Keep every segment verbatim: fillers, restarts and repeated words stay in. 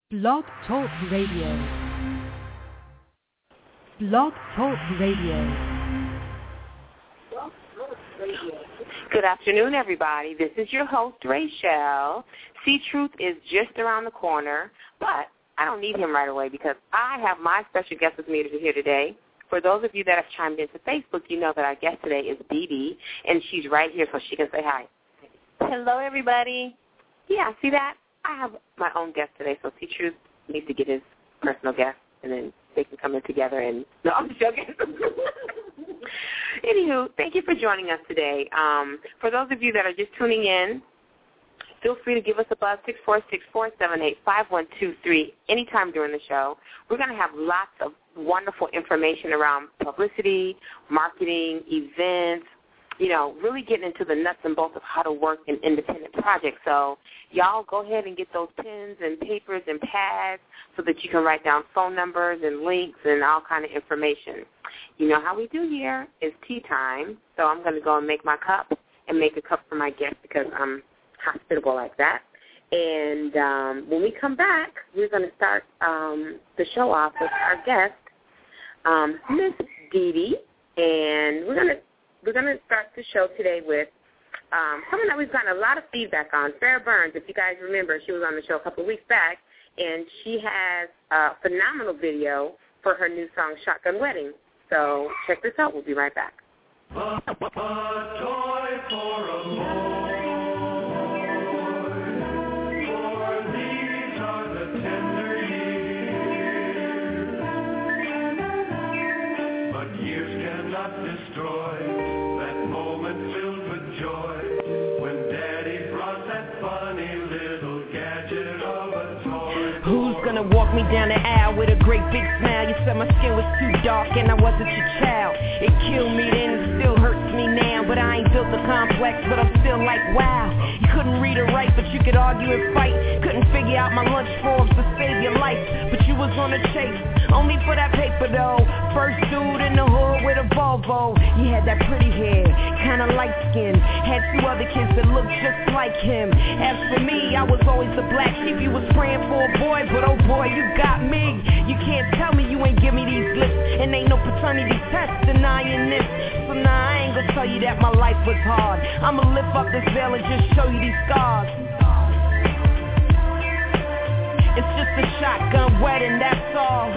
Blog Talk Radio. Blog Talk Radio. Good afternoon, everybody. This is your host, Rachel. See, Truth is just around the corner, but I don't need him right away because I have my special guest with me here today. For those of you that have chimed into Facebook, you know that our guest today is Dee Dee, and she's right here so she can say hi. Hello, everybody. Yeah, see that? I have my own guest today, so See Truth needs to get his personal guest, and then they can come in together and... No, I'm just joking. Anywho, thank you for joining us today. Um, for those of you that are just tuning in, feel free to give us a buzz, six four six, four seven eight, five one two three, anytime during the show. We're going to have lots of wonderful information around publicity, marketing, events, you know, really getting into the nuts and bolts of how to work in independent projects. So y'all go ahead and get those pens and papers and pads so that you can write down phone numbers and links and all kind of information. You know how we do here is tea time, so I'm going to go and make my cup and make a cup for my guest because I'm hospitable like that. And um, when we come back, we're going to start um, the show off with our guest, um, Miss Dee Dee, and we're going to We're going to start the show today with um, someone that we've gotten a lot of feedback on, Farrah Burns. If you guys remember, she was on the show a couple of weeks back, and she has a phenomenal video for her new song, Shotgun Wedding. So check this out. We'll be right back. A, a toy for a boy, for these are the tender years, but years cannot destroy moment filled with joy when Daddy brought that funny little gadget of a toy. Who's gonna walk me down the aisle with a great big smile? You said my skin was too dark and I wasn't your child. It killed me then, it still hurts me now. But I ain't built a complex, but I'm still like, wow. You couldn't read or write, but you could argue and fight. Couldn't figure out my lunch forms to save your life, but you was on a chase, only for that paper though. First dude in the hood with a Volvo. You had that pretty hair, kinda light skin. Had two other kids that looked just like him. As for me, I was always the black sheep. You was praying for a boy, but oh boy, you got me. You can't tell me you ain't give me these lips, and ain't no paternity test denying this. So nah, I ain't gonna tell you that my life was hard. I'ma lift up this veil and just show you these scars. It's just a shotgun wedding, that's all.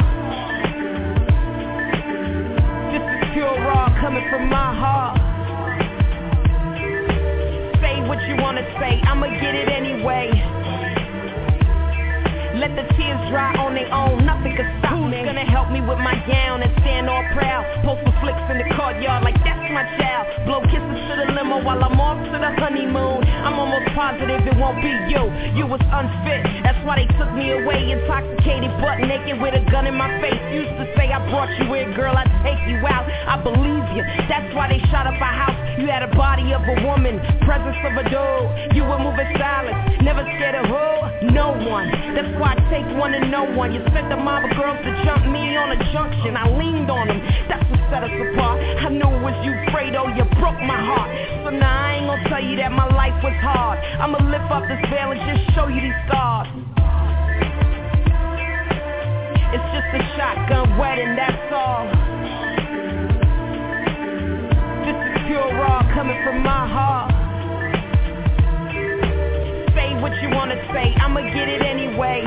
This is pure raw coming from my heart. Say what you wanna say, I'ma get it anyway. Let the tears dry on their own, nothing can stop Who's me. Who's gonna help me with my gown and stand all proud? Post some flicks in the courtyard like that's my child. Blow kisses to the limo while I'm off to the honeymoon. I'm almost positive it won't be you. You was unfit, that's why they took me away. Intoxicated, butt naked with a gun in my face. Used to say I brought you in, girl, I'd take you out. I believe you, that's why they shot up our house. You had a body of a woman, presence of a dude. You were moving silent, never scared of who? No one. That's why I take one to no one. You sent the mob of girls to jump me on a junction. I leaned on them, that's what set us apart. I knew it was you, Fredo, you broke my heart. So now I ain't gonna tell you that my life was hard. I'ma lift up this veil and just show you these scars. It's just a shotgun wedding, that's all. This is pure raw coming from my heart. Say what you wanna say, I'ma get it anyway.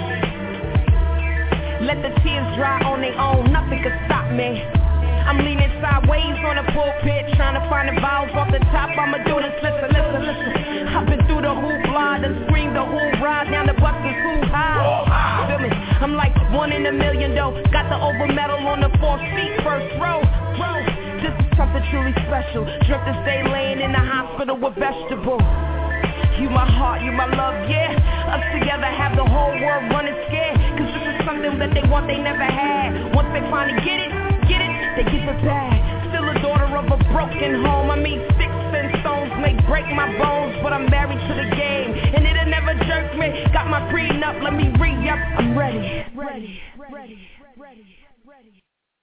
Let the tears dry on their own, nothing can stop me. I'm leaning sideways on the pulpit, trying to find the vowels off the top. I'ma do this, listen, listen, listen. I've been through the hoopla, done screamed the whole ride, down the bus is too high. Feel me? I'm like one in a million though. Got the over medal on the fourth seat, first row. This is something truly special. Dreamt to stay laying in the hospital with vegetables. You my heart, you my love, yeah. Us together have the whole world running scared. Cause this is something that they want they never had. Once they finally get it, get it, they give it back. Still a daughter of a broken home. I mean sticks and stones may break my bones, but I'm married to the game, and it'll never jerk me. Got my prenup, let me re-up. I'm ready, ready, ready, ready, ready.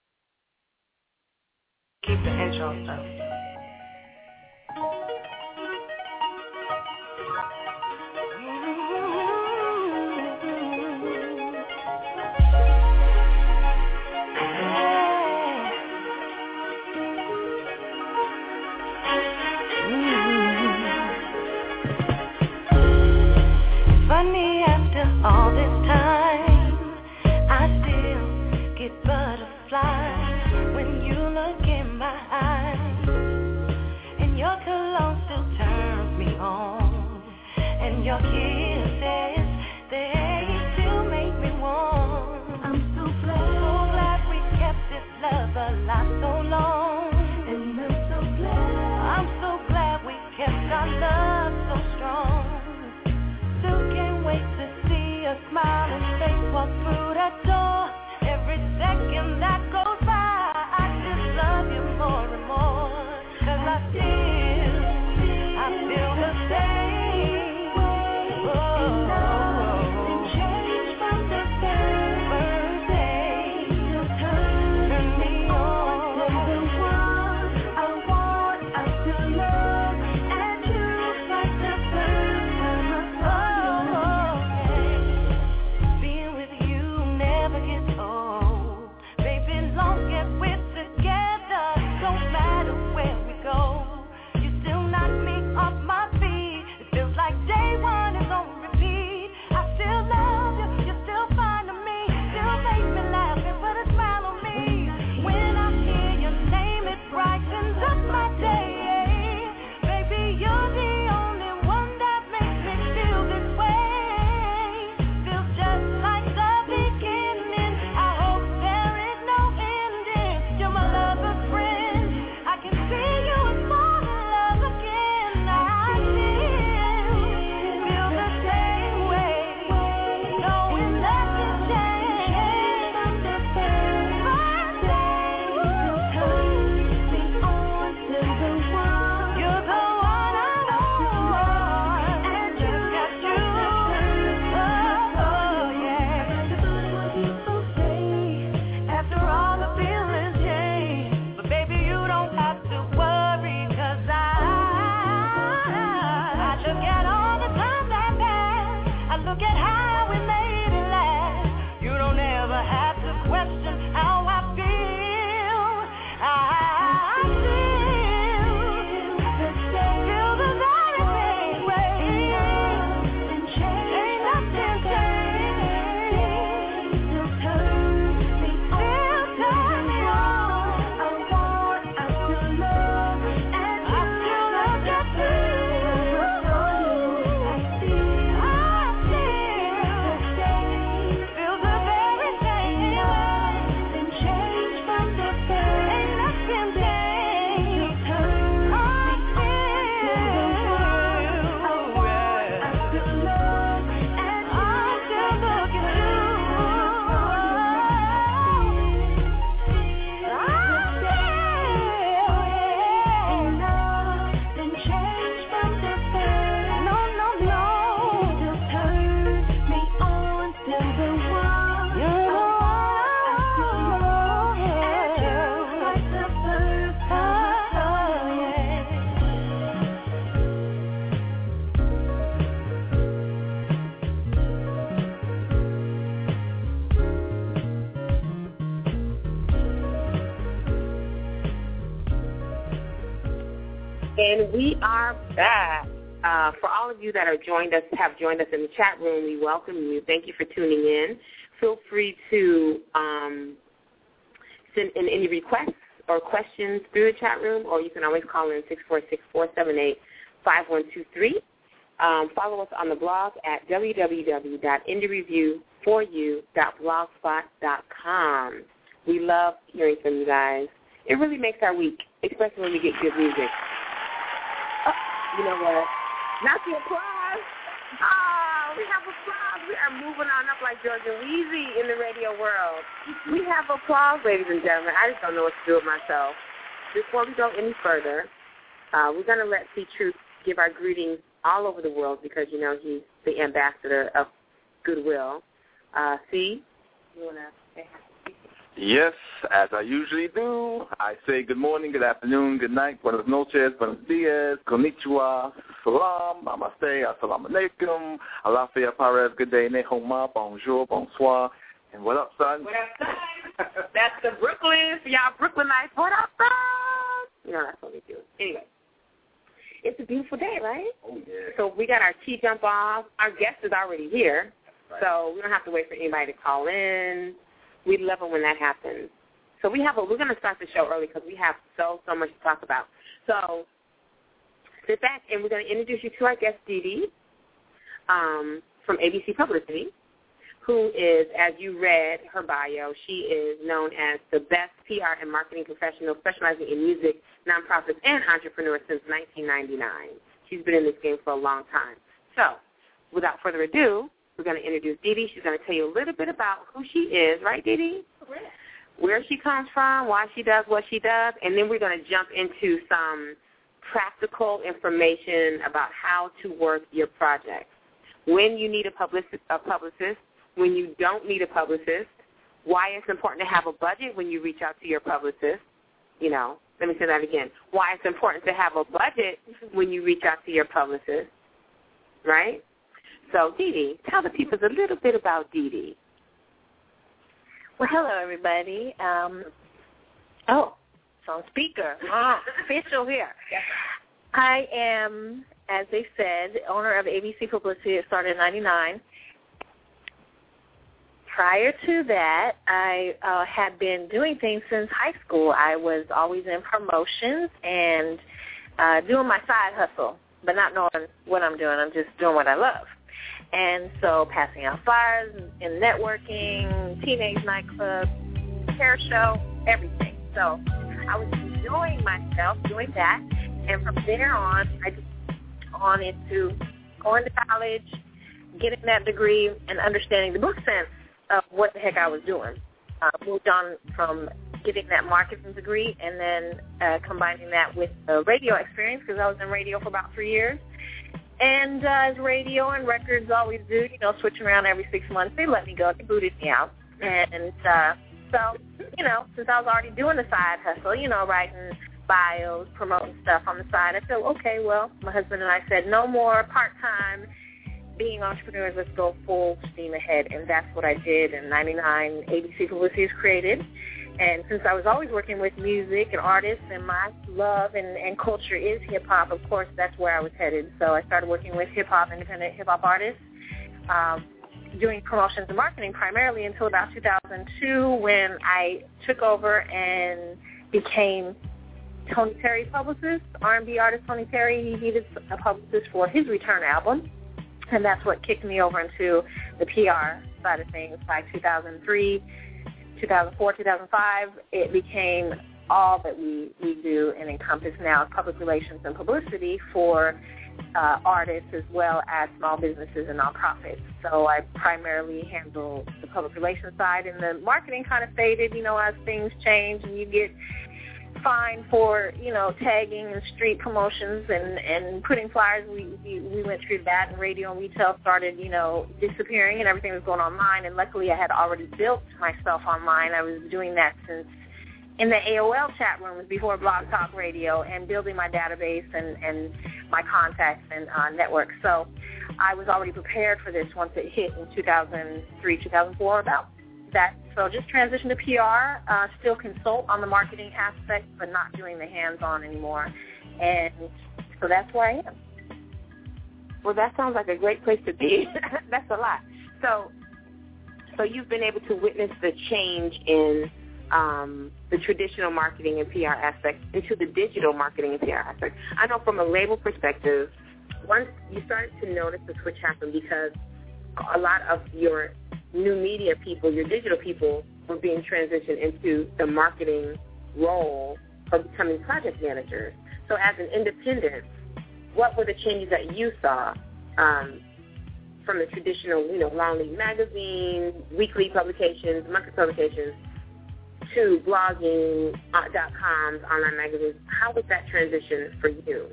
Keep the intro up. your kisses, they still make me warm. I'm so glad, so glad we kept this love alive so long. And I'm so glad, I'm so glad we kept our love so strong. Still can't wait to see a smiling face walk through that door. Every second that goes by, I just love you more and more. 'Cause I feel, I feel the same. Oh, nothing changed from the first day. You turn me on to the one I want. I still love and choose like the first time I saw you. Being with you never gets old. Baby, long as we're together, don't matter where we go. You still knock me off my feet. It feels like day one is on repeat. I still love you, you're still fine to me. Still make me laugh and put a smile on me. When I hear your name, it brightens up my day. Baby, you're the only one that makes me feel this way. Feels just like the beginning. I hope there is no ending. You're my lover friend. I can see you and fall in love again. I still feel the same way, knowing nothing changed from the first day. You turn me on to the one. You're the one I want, and just got you. Oh, oh, yeah. People say after all the feelings change, but baby you don't have to worry, 'cause I, I look at all the time that passed. I look at how we made it last. You don't ever have to question how I feel. I feel feel the very same way. Ain't nothing changed. Still turn me on. Turn me on. I want, I still love, and I still love you too. I feel, I feel, feel the very same way. Nothing changed from the first. Ain't nothing changed. Still turn me on. I want, I still love, and I still look at you. Ain't nothing changed from the first. No, no, no. Still turn me on to the one. You're the one I still love, and just like the first time. Oh, yeah. And we are back. Uh, for all of you that are joined us, have joined us in the chat room, we welcome you. Thank you for tuning in. Feel free to um, send in any requests or questions through the chat room, or you can always call in six four six, four seven eight, five one two three. Um, follow us on the blog at w w w dot indie review for you dot blogspot dot com. We love hearing from you guys. It really makes our week, especially when we get good music. Oh, you know what? Not the applause. Oh, we have applause. We are moving on up like George and Weezy in the radio world. We have applause, ladies and gentlemen. I just don't know what to do with myself. Before we go any further, uh, we're going to let C Truth give our greetings all over the world because, you know, he's the ambassador of goodwill. Uh, C, you want to say hi? Yes, as I usually do, I say good morning, good afternoon, good night, buenas noches, buenos dias, konnichiwa, salam, namaste, assalamu alaikum, alafia parez, good day, nehoma, bonjour, bonsoir, and what up, son? What up, son? That's the Brooklyn, for y'all Brooklynites. What up, son? You know, that's what we do. Anyway, it's a beautiful day, right? Oh, yeah. So we got our tea jump off. Our guest is already here, Right. so we don't have to wait for anybody to call in. We love it when that happens. So we have a, we're going to start the show early because we have so, so much to talk about. So sit back, and we're going to introduce you to our guest, Dee Dee. um, from A B C Publicity, who is, as you read her bio, she is known as the best P R and marketing professional specializing in music, nonprofits, and entrepreneurs since nineteen ninety-nine. She's been in this game for a long time. So, without further ado, we're going to introduce Dee Dee. She's going to tell you a little bit about who she is, right, Dee Dee? Correct. Where she comes from, why she does what she does, and then we're going to jump into some practical information about how to work your project. When you need a publicist, a publicist, when you don't need a publicist, why it's important to have a budget when you reach out to your publicist. You know, let me say that again. Why it's important to have a budget when you reach out to your publicist, right? So, Dee Dee, tell the people a little bit about Dee Dee. Well, hello, everybody. Um, oh, it's on speaker. Ah, official here. I am, as they said, the owner of A B C Publicity. It started in ninety-nine. Prior to that, I uh, had been doing things since high school. I was always in promotions and uh, doing my side hustle, but not knowing what I'm doing. I'm just doing what I love. And so passing out flyers and networking, teenage nightclub, hair show, everything. So I was enjoying myself doing that. And from there on, I just on into going to college, getting that degree, and understanding the book sense of what the heck I was doing. Uh, moved on from getting that marketing degree and then uh, combining that with the radio experience because I was in radio for about three years. And uh, as radio and records always do, you know, switching around every six months, they let me go. They booted me out. And uh, so, you know, since I was already doing the side hustle, you know, writing bios, promoting stuff on the side, I said, okay, well, my husband and I said, no more part-time being entrepreneurs. Let's go full steam ahead. And that's what I did. In ninety-nine, A B C Publicity was created. And since I was always working with music and artists and my love and, and culture is hip-hop, of course, that's where I was headed. So I started working with hip-hop, independent hip-hop artists, um, doing promotions and marketing primarily until about two thousand two when I took over and became Tony Terry's publicist, R and B artist Tony Terry. He needed a publicist for his Return album, and that's what kicked me over into the P R side of things. By two thousand three, two thousand four, two thousand five, it became all that we, we do and encompass now public relations and publicity for uh, artists as well as small businesses and nonprofits. So I primarily handle the public relations side, and the marketing kind of faded, you know, as things change and you get fined for, you know, tagging and street promotions and, and putting flyers. We, we we went through that, and radio and retail started, you know, disappearing, and everything was going online. And luckily I had already built myself online. I was doing that since in the A O L chat rooms before Blog Talk Radio and building my database and, and my contacts and uh, networks. So I was already prepared for this once it hit in two thousand three, two thousand four, about that. So just transition to P R, uh, still consult on the marketing aspect, but not doing the hands-on anymore. And so that's where I am. Well, that sounds like a great place to be. That's a lot. So so you've been able to witness the change in um, the traditional marketing and P R aspect into the digital marketing and P R aspect. I know from a label perspective, once you started to notice the switch happen because a lot of your new media people, your digital people, were being transitioned into the marketing role of becoming project managers. So as an independent, what were the changes that you saw um, from the traditional, you know, long lead magazine, weekly publications, monthly publications, to blogging, uh, dot coms, online magazines? How was that transition for you?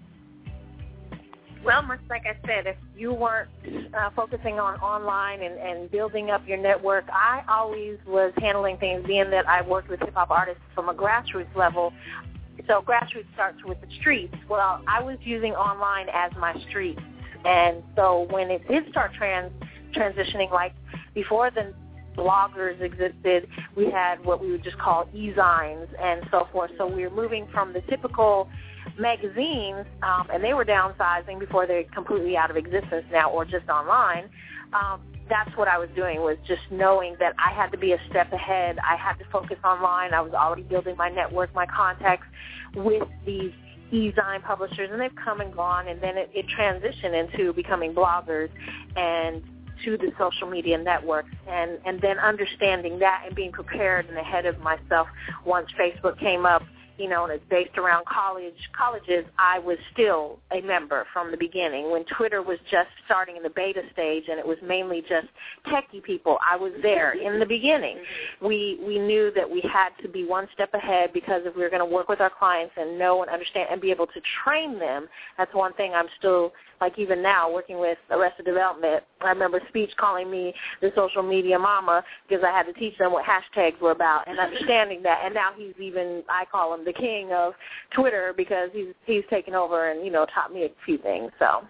Well, much like I said, if you weren't uh, focusing on online and, and building up your network, I always was handling things, being that I worked with hip-hop artists from a grassroots level. So grassroots starts with the streets. Well, I was using online as my streets. And so when it did start trans- transitioning, like before the bloggers existed, we had what we would just call e-zines and so forth. So we were moving from the typical magazines, um, and they were downsizing before they're completely out of existence now or just online. Um, that's what I was doing, was just knowing that I had to be a step ahead. I had to focus online. I was already building my network, my contacts with these e-zine publishers, and they've come and gone, and then it, it transitioned into becoming bloggers and to the social media networks, and, and then understanding that and being prepared and ahead of myself once Facebook came up, you know, and it's based around college colleges. I was still a member from the beginning. When Twitter was just starting in the beta stage and it was mainly just techie people, I was there in the beginning. We we knew that we had to be one step ahead, because if we were going to work with our clients and know and understand and be able to train them, that's one thing I'm still, like even now, working with Arrested Development. I remember Speech calling me the social media mama because I had to teach them what hashtags were about and understanding that. And now he's even, I call him the king of Twitter, because he's he's taken over and, you know, taught me a few things. So,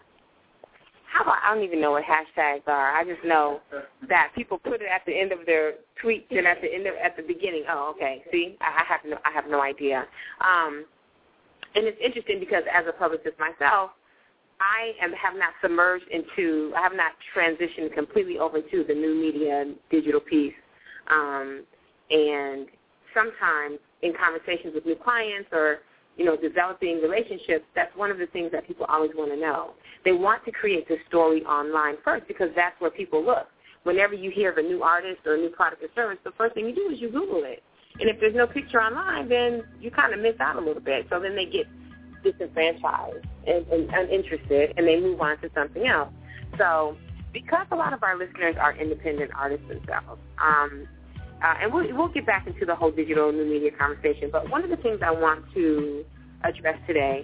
how about, I don't even know what hashtags are. I just know that people put it at the end of their tweets and at the end of, at the beginning. Oh, okay. See, I have no I have no idea. Um, and it's interesting because as a publicist myself, I am have not submerged into, I have not transitioned completely over to the new media and digital piece. Um, and sometimes in conversations with new clients or, you know, developing relationships, that's one of the things that people always want to know. They want to create the story online first, because that's where people look. Whenever you hear of a new artist or a new product or service, the first thing you do is you Google it. And if there's no picture online, then you kind of miss out a little bit. So then they get disenfranchised and, and uninterested, and they move on to something else. So because a lot of our listeners are independent artists themselves, um, uh, and we'll, we'll get back into the whole digital new media conversation, but one of the things I want to address today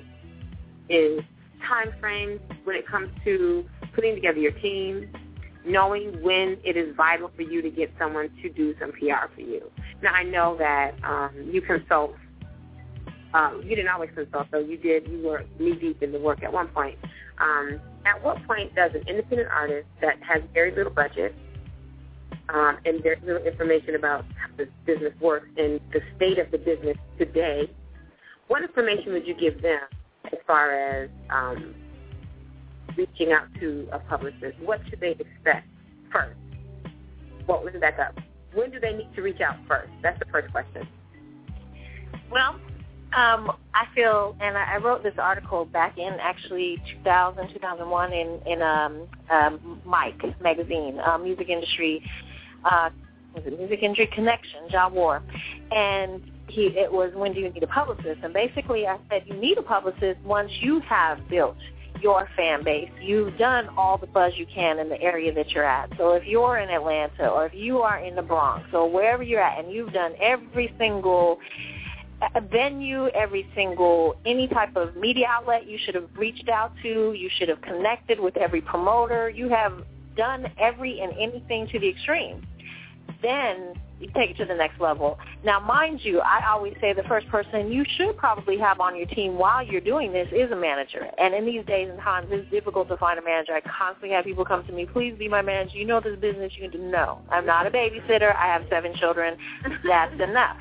is time frames when it comes to putting together your team, knowing when it is vital for you to get someone to do some P R for you. Now, I know that um, you consult. Um, you didn't always consult, though. You did. You were knee-deep in the work at one point. Um, at what point does an independent artist that has very little budget um, and very little information about how the business works and the state of the business today, what information would you give them as far as um, reaching out to a publicist? What should they expect first? Well, let's back up. When do they need to reach out first? That's the first question. Well, Um, I feel, and I wrote this article back in actually two thousand, two thousand one in, in um, um, Mike magazine, uh, music industry, uh, was it Music Industry Connection, Ja War, and he, it was, when do you need a publicist? And basically I said you need a publicist once you have built your fan base. You've done all the buzz you can in the area that you're at. So if you're in Atlanta or if you are in the Bronx or wherever you're at and you've done every single a venue, every single, any type of media outlet you should have reached out to, you should have connected with every promoter, you have done every and anything to the extreme, then you take it to the next level. Now, mind you, I always say the first person you should probably have on your team while you're doing this is a manager. And in these days and times, it's difficult to find a manager. I constantly have people come to me, please be my manager. You know this business. You can do no. I'm not a babysitter. I have seven children. That's enough.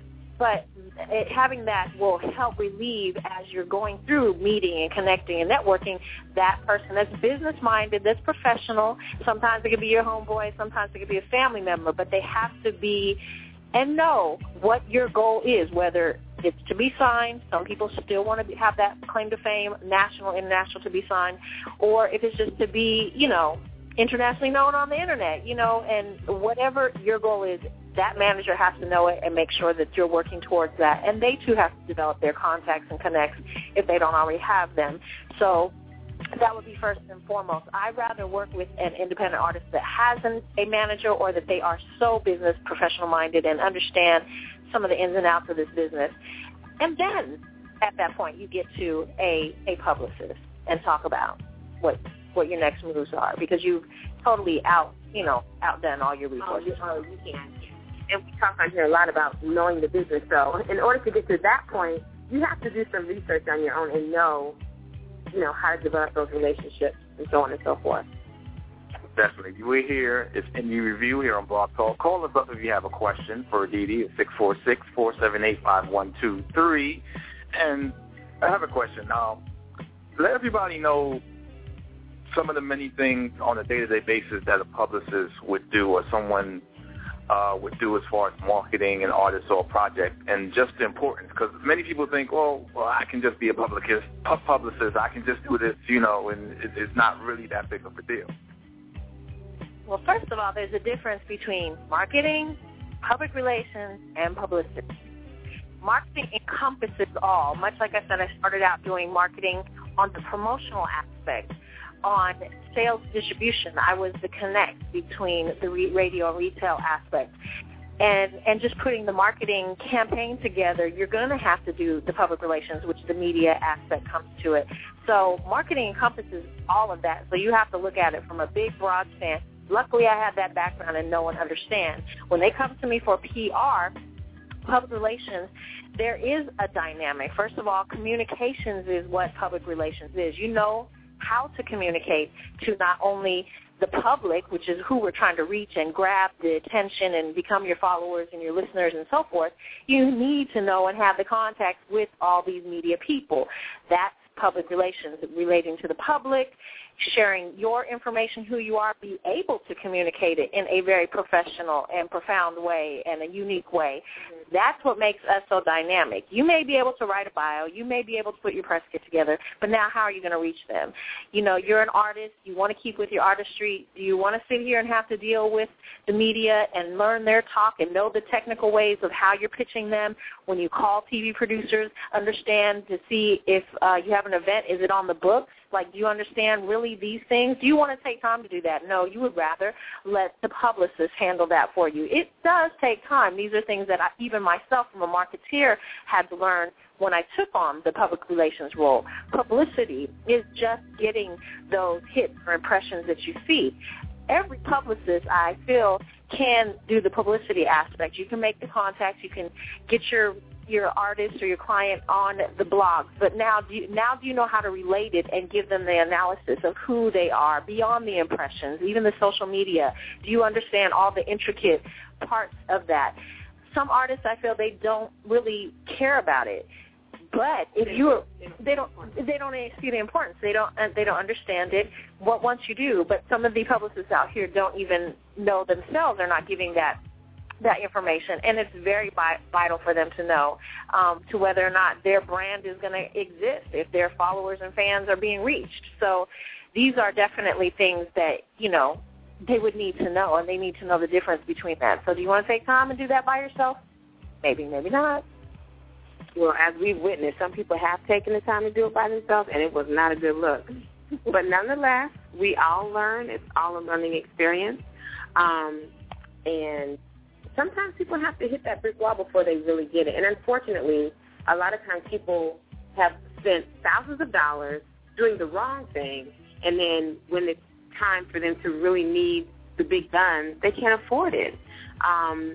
But it, having that will help relieve as you're going through meeting and connecting and networking, that person that's business-minded, that's professional. Sometimes it could be your homeboy. Sometimes it could be a family member. But they have to be and know what your goal is, whether it's to be signed. Some people still want to have that claim to fame, national, international, to be signed. Or if it's just to be, you know, internationally known on the Internet, you know, and whatever your goal is, that manager has to know it and make sure that you're working towards that. And they, too, have to develop their contacts and connects if they don't already have them. So that would be first and foremost. I'd rather work with an independent artist that has an, a manager, or that they are so business professional-minded and understand some of the ins and outs of this business. And then at that point, you get to a, a publicist and talk about what what your next moves are, because you've totally out, you know, outdone all your resources. Oh, you, oh, you can. And we talk on here a lot about knowing the business. So in order to get to that point, you have to do some research on your own and know, you know, how to develop those relationships and so on and so forth. Definitely. We're here. It's Indie Review here on Blog Talk. Call us up if you have a question for Didi at six four six, four seven eight, five one two three. And I have a question. Now, let everybody know some of the many things on a day-to-day basis that a publicist would do, or someone uh, would do as far as marketing an artist or a project, and just the importance. Because many people think, oh, well, I can just be a publicist, pub publicist. I can just do this, you know, and it, it's not really that big of a deal. Well, first of all, there's a difference between marketing, public relations, and publicity. Marketing encompasses all. Much like I said, I started out doing marketing on the promotional aspect. On sales distribution, I was the connect between the re- radio and retail aspect. And and just putting the marketing campaign together, you're going to have to do the public relations, which the media aspect comes to it. So marketing encompasses all of that. So you have to look at it from a big, broad stance. Luckily, I have that background and know and understand. When they come to me for P R, public relations, there is a dynamic. First of all, communications is what public relations is. You know how to communicate to not only the public, which is who we're trying to reach and grab the attention and become your followers and your listeners and so forth. You need to know and have the contacts with all these media people. That's public relations, relating to the public, sharing your information, who you are, be able to communicate it in a very professional and profound way and a unique way. Mm-hmm. That's what makes us so dynamic. You may be able to write a bio. You may be able to put your press kit together, but now how are you going to reach them? You know, you're an artist. You want to keep with your artistry. Do you want to sit here and have to deal with the media and learn their talk and know the technical ways of how you're pitching them? When you call T V producers, understand to see if uh, you have an event, is it on the books? Like, do you understand really these things? Do you want to take time to do that? No, you would rather let the publicist handle that for you. It does take time. These are things that I, even myself, from a marketeer, had to learn when I took on the public relations role. Publicity is just getting those hits or impressions that you see. Every publicist, I feel, can do the publicity aspect. You can make the contacts. You can get your your artist or your client on the blogs, but now do you, now do you know how to relate it and give them the analysis of who they are beyond the impressions, even the social media? Do you understand all the intricate parts of that? Some artists, I feel, they don't really care about it. But if you, they don't, they don't see the importance. They don't, they don't understand it. What once you do, but some of the publicists out here don't even know themselves. They're not giving that that information, and it's very vital for them to know um, to whether or not their brand is going to exist, if their followers and fans are being reached. So these are definitely things that, you know, they would need to know, and they need to know the difference between that. So do you want to take time and do that by yourself? Maybe, maybe not. Well, as we've witnessed, some people have taken the time to do it by themselves, and it was not a good look. But nonetheless, we all learn. It's all a learning experience. Um, and sometimes people have to hit that brick wall before they really get it. And unfortunately, a lot of times people have spent thousands of dollars doing the wrong thing, and then when it's time for them to really need the big guns, they can't afford it. Um,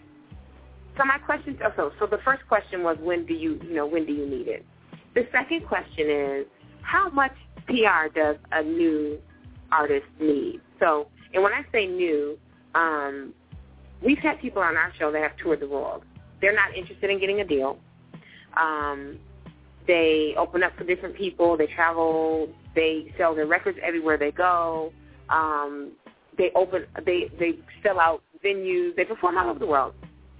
so my question, so so the first question was, when do you, you know, when do you need it? The second question is, how much P R does a new artist need? So, and when I say new, um, we've had people on our show that have toured the world. They're not interested in getting a deal. Um, they open up for different people. They travel. They sell their records everywhere they go. Um, they open. They they sell out venues. They perform all over the world.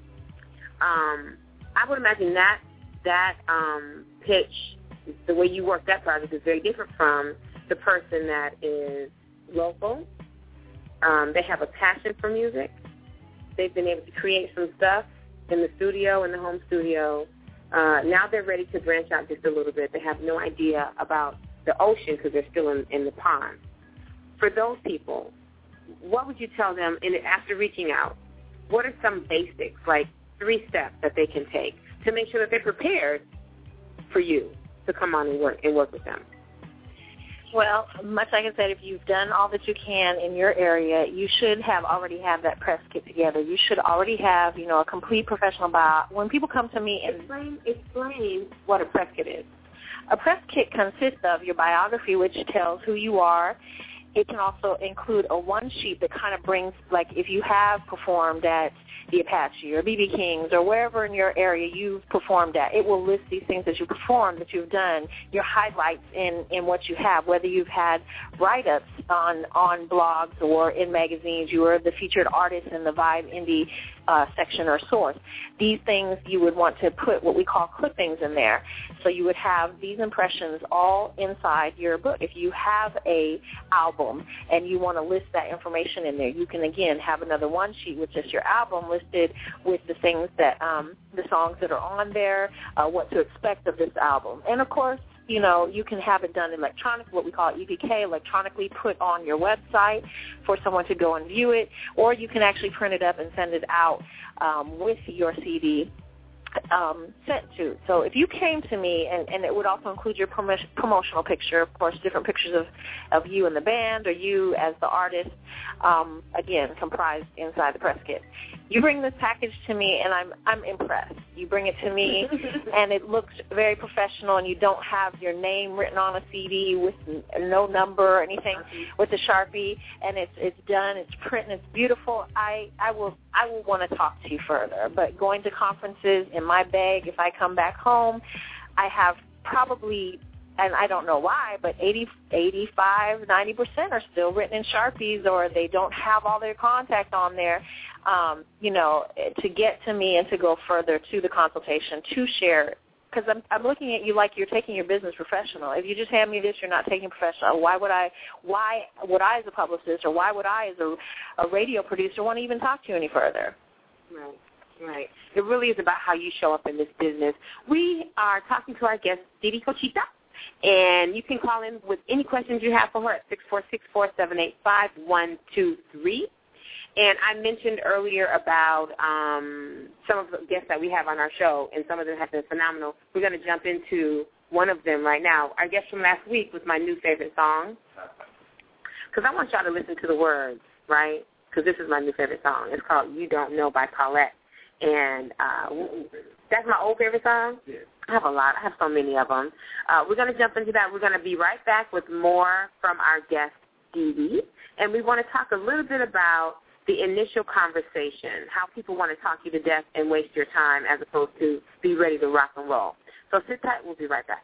Um, I would imagine that that um, pitch, the way you work that project, is very different from the person that is local. Um, they have a passion for music. They've been able to create some stuff in the studio, in the home studio. Uh, now they're ready to branch out just a little bit. They have no idea about the ocean because they're still in, in the pond. For those people, what would you tell them in, after reaching out? What are some basics, like three steps that they can take to make sure that they're prepared for you to come on and work and work with them? Well, much like I said, if you've done all that you can in your area, you should have already have that press kit together. You should already have, you know, a complete professional bio. When people come to me and explain, explain what a press kit is. A press kit consists of your biography, which tells who you are, it can also include a one sheet that kind of brings, like if you have performed at the Apache or B B King's or wherever in your area you've performed at, it will list these things that you performed, that you've done, your highlights in, in what you have, whether you've had write-ups on, on blogs or in magazines, you were the featured artist in the Vibe Indie uh, section or source. These things you would want to put what we call clippings in there. So you would have these impressions all inside your book. If you have a album and you want to list that information in there, you can, again, have another one sheet with just your album listed with the things that, um, the songs that are on there, uh, what to expect of this album. And, of course, you know, you can have it done electronic, what we call E P K, electronically put on your website for someone to go and view it, or you can actually print it up and send it out um, with your C D um, sent to. So if you came to me, and, and it would also include your prom- promotional picture, of course, different pictures of, of you and the band or you as the artist, um, again, comprised inside the press kit. You bring this package to me, and I'm I'm impressed. You bring it to me, and it looks very professional, and you don't have your name written on a C D with no number or anything, with a Sharpie, and it's it's done, it's print, and it's beautiful. I, I will I will want to talk to you further. But going to conferences in my bag, if I come back home, I have probably, and I don't know why, but eighty, eighty-five, ninety percent are still written in Sharpies, or they don't have all their contact on there, um, you know, to get to me and to go further to the consultation, to share, because I'm, I'm looking at you like you're taking your business professional. If you just hand me this, you're not taking professional. Why would I, why would I as a publicist, or why would I as a, a radio producer want to even talk to you any further? Right. Right. It really is about how you show up in this business. We are talking to our guest, Didi Cochita, and you can call in with any questions you have for her at six four six, four seven eight, five one two three. And I mentioned earlier about um, some of the guests that we have on our show, and some of them have been phenomenal. We're going to jump into one of them right now. Our guest from last week was my new favorite song, because I want y'all to listen to the words, right? Because this is my new favorite song. It's called You Don't Know by Paulette. And uh, that's my old favorite song. Yeah. I have a lot. I have so many of them. Uh, we're going to jump into that. We're going to be right back with more from our guest, Didi. And we want to talk a little bit about the initial conversation, how people want to talk you to death and waste your time as opposed to be ready to rock and roll. So sit tight. We'll be right back.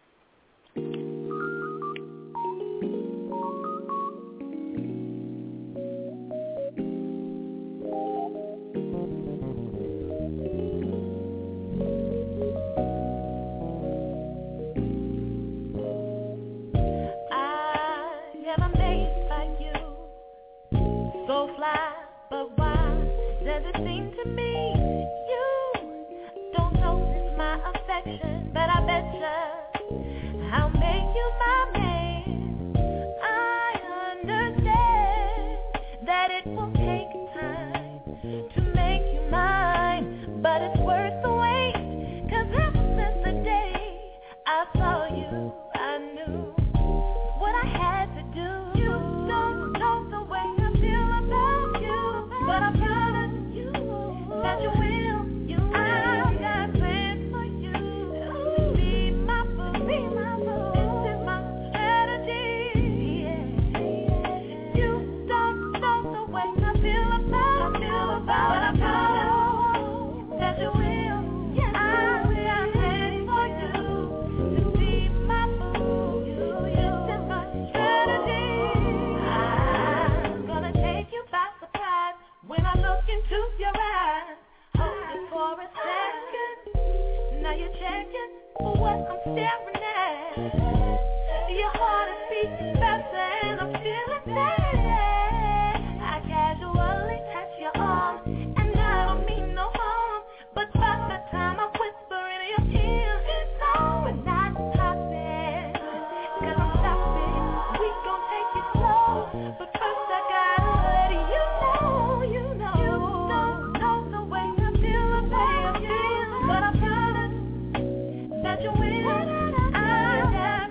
Does it seem to me you don't notice my affection, but I betcha I'll make you my man. I understand that it will take time to make you mine, but it's worth the wait, 'cause ever since the day I saw you, I knew what I had to do. You don't know the way I feel about you, but I'm proud that you will, you will. I got plans for you to be my boo, be my boo. This is my strategy. Yeah. You don't know the way I feel about, I feel about, but I'm proud that you will. Yeah. I got plans for you to be my boo. This is my strategy. I'm gonna take you by surprise when I look into your eyes. For a second, now you're checking for what I'm staring at. Your heart is beating faster and I'm feeling bad. I casually touch your arm, and I don't mean no harm, but by the time I whisper in your ear, it's all we're not stopping. 'Cause I'm stopping, we gon' take it slow, but first I gotta let you know, you know, you don't know the way I feel about you, but I'm proud that you will. I got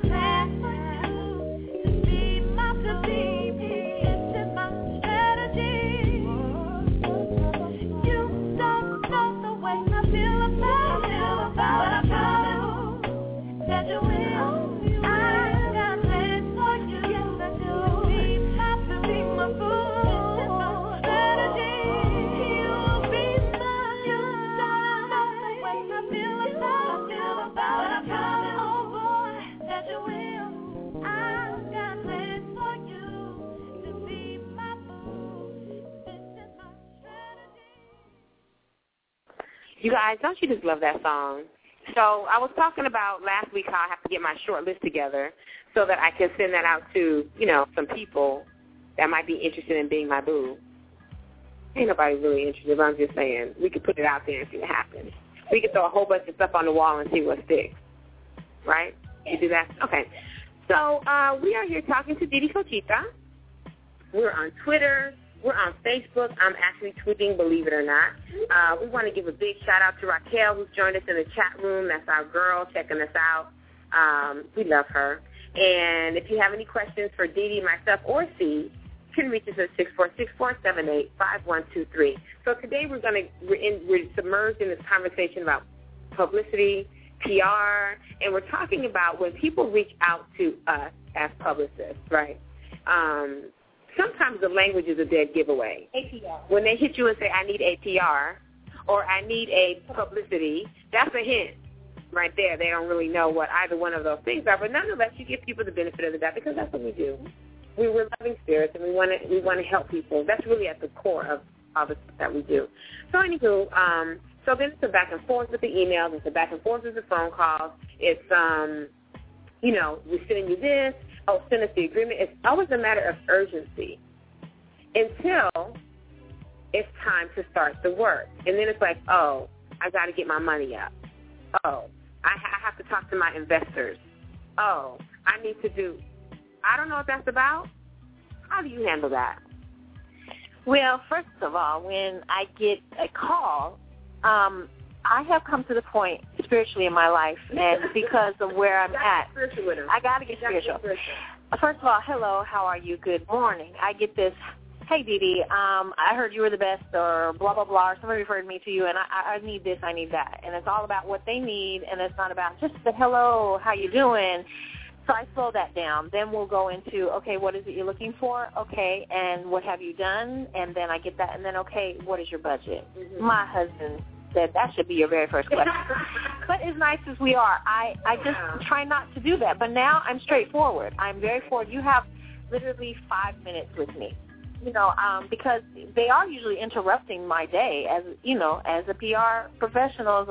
You guys, don't you just love that song? So I was talking about last week how I have to get my short list together so that I can send that out to, you know, some people that might be interested in being my boo. Ain't nobody really interested, but I'm just saying we could put it out there and see what happens. We could throw a whole bunch of stuff on the wall and see what sticks. Right? You do that? Okay. So uh, we are here talking to Didi Cochita. We're on Twitter. We're on Facebook. I'm actually tweeting, believe it or not. Uh, we want to give a big shout-out to Raquel, who's joined us in the chat room. That's our girl checking us out. Um, we love her. And if you have any questions for Didi, myself, or C, you can reach us at six four six, four seven eight, five one two three. So today we're going to we're, in, we're submerged in this conversation about publicity, P R, and we're talking about when people reach out to us as publicists, right? Um, sometimes the language is a dead giveaway. A P R. When they hit you and say, I need A P R or I need a publicity, that's a hint right there. They don't really know what either one of those things are, but nonetheless, you give people the benefit of the doubt because that's what we do. We, we're loving spirits, and we want to we want to help people. That's really at the core of all the stuff that we do. So anywho, um, so then it's a back and forth with the emails. It's a back and forth with the phone calls. It's, um, you know, we're sending you this. Oh, send us the agreement. It's always a matter of urgency until it's time to start the work. And then it's like, oh, I got to get my money up. Oh, I, ha- I have to talk to my investors. Oh, I need to do, I don't know what that's about. How do you handle that? Well, first of all, when I get a call, um, I have come to the point spiritually in my life, and because of where I'm at, I got to get spiritual. First of all, hello, how are you? Good morning. I get this, hey, Didi, um, I heard you were the best, or blah, blah, blah, or somebody referred me to you, and I, I need this, I need that. And it's all about what they need, and it's not about just the hello, how you doing. So I slow that down. Then we'll go into, okay, what is it you're looking for? Okay, and what have you done? And then I get that, and then, okay, what is your budget? Mm-hmm. My husband said that should be your very first question. But as nice as we are, I, I just try not to do that. But now I'm straightforward. I'm very forward. You have literally five minutes with me, you know, um, because they are usually interrupting my day. As, you know, as a P R professional,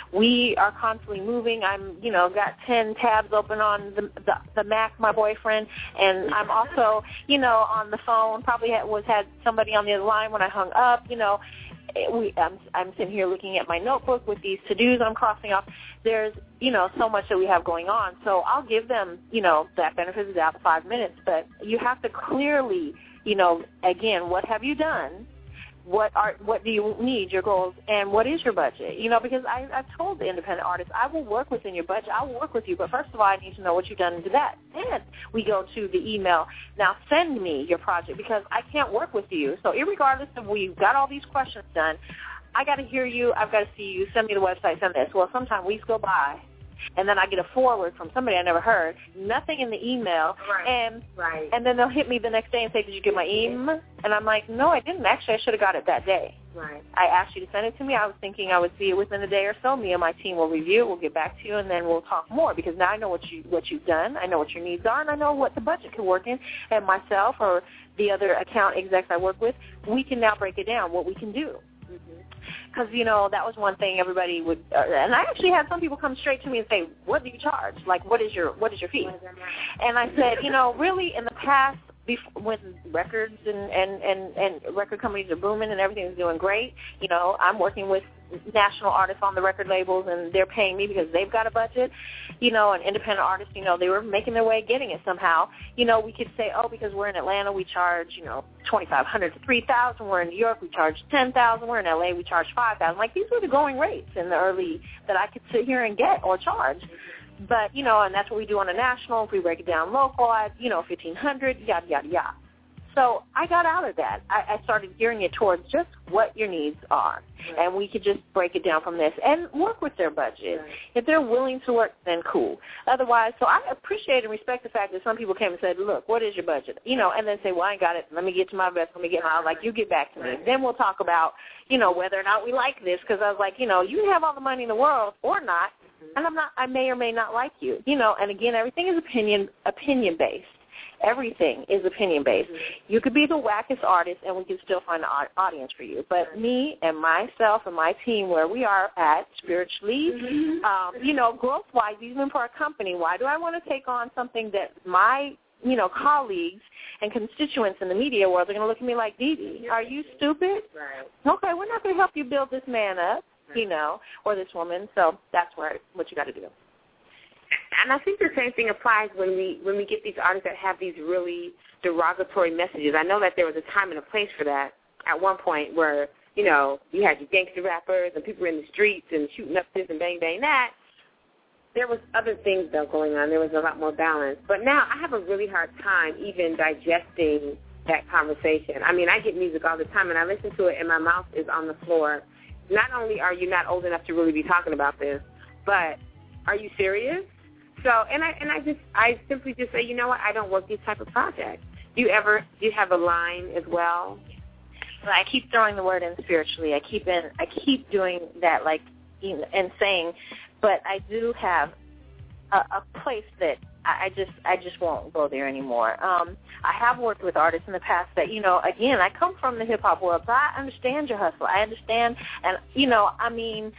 we are constantly moving. I'm, you know, got ten tabs open on the, the, the Mac, my boyfriend, and I'm also, you know, on the phone. Probably had, was had somebody on the other line when I hung up, you know. We, I'm, I'm sitting here looking at my notebook with these to-dos I'm crossing off. There's, you know, so much that we have going on. So I'll give them, you know, that benefit of the doubt, five minutes. But you have to clearly, you know, again, what have you done? What are what do you need, your goals, and what is your budget? You know, because I, I've told the independent artists, I will work within your budget. I will work with you. But first of all, I need to know what you've done to that. And we go to the email. Now send me your project because I can't work with you. So irregardless of we've got all these questions done, I got to hear you. I've got to see you. Send me the website. Send this. Well, sometimes weeks go by. And then I get a forward from somebody I never heard, nothing in the email, right. and right. and then they'll hit me the next day and say, did you get my email? And I'm like, no, I didn't. Actually, I should have got it that day. Right. I asked you to send it to me. I was thinking I would see it within a day or so. Me and my team will review it. We'll get back to you, and then we'll talk more because now I know what, you, what you've done. I know what your needs are, and I know what the budget can work in. And myself or the other account execs I work with, we can now break it down, what we can do. Because, you know, that was one thing everybody would, uh, and I actually had some people come straight to me and say, what do you charge? Like, what is your what is your fee? And I said, you know, really in the past, before, when records and, and, and, and record companies are booming and everything's doing great, you know, I'm working with national artists on the record labels and they're paying me because they've got a budget, you know, and independent artists, you know, they were making their way getting it somehow. You know, we could say, oh, because we're in Atlanta, we charge, you know, twenty-five hundred dollars to three thousand dollars. We're in New York, we charge ten thousand dollars. We're in L A, we charge five thousand dollars. Like, these were the going rates in the early that I could sit here and get or charge. But, you know, and that's what we do on a national. If we break it down local, I, you know, fifteen hundred dollars, yada, yada, yada. So I got out of that. I, I started gearing it towards just what your needs are. Right. And we could just break it down from this and work with their budget. Right. If they're willing to work, then cool. Otherwise, so I appreciate and respect the fact that some people came and said, look, what is your budget? You know, and then say, well, I ain't got it. Let me get to my best. Let me get my, like, you get back to me. Right. Then we'll talk about, you know, whether or not we like this. Because I was like, you know, you can have all the money in the world or not. And I'm not, I may or may not like you, you know, and again, everything is opinion, opinion based. Everything is opinion-based. You could be the wackest artist, and we could still find an audience for you. But me and myself and my team, where we are at spiritually, mm-hmm. um, you know, growth-wise, even for a company, why do I want to take on something that my, you know, colleagues and constituents in the media world are going to look at me like, Dee Dee, are you stupid? Right. Okay, we're not going to help you build this man up, right. you know, or this woman. So that's where what you got to do. And I think the same thing applies when we when we get these artists that have these really derogatory messages. I know that there was a time and a place for that at one point where, you know, you had your gangster rappers and people were in the streets and shooting up this and bang, bang, that. There was other things, though, going on. There was a lot more balance. But now I have a really hard time even digesting that conversation. I mean, I get music all the time, and I listen to it, and my mouth is on the floor. Not only are you not old enough to really be talking about this, but are you serious? So, and I and I just I simply just say, you know what, I don't work these type of projects. Do you ever do you have a line as well? Well, I keep throwing the word in spiritually. I keep in I keep doing that, like, you know, and saying, but I do have a, a place that I, I just I just won't go there anymore. Um, I have worked with artists in the past that, you know, again, I come from the hip hop world, so I understand your hustle. I understand, and you know, I mean.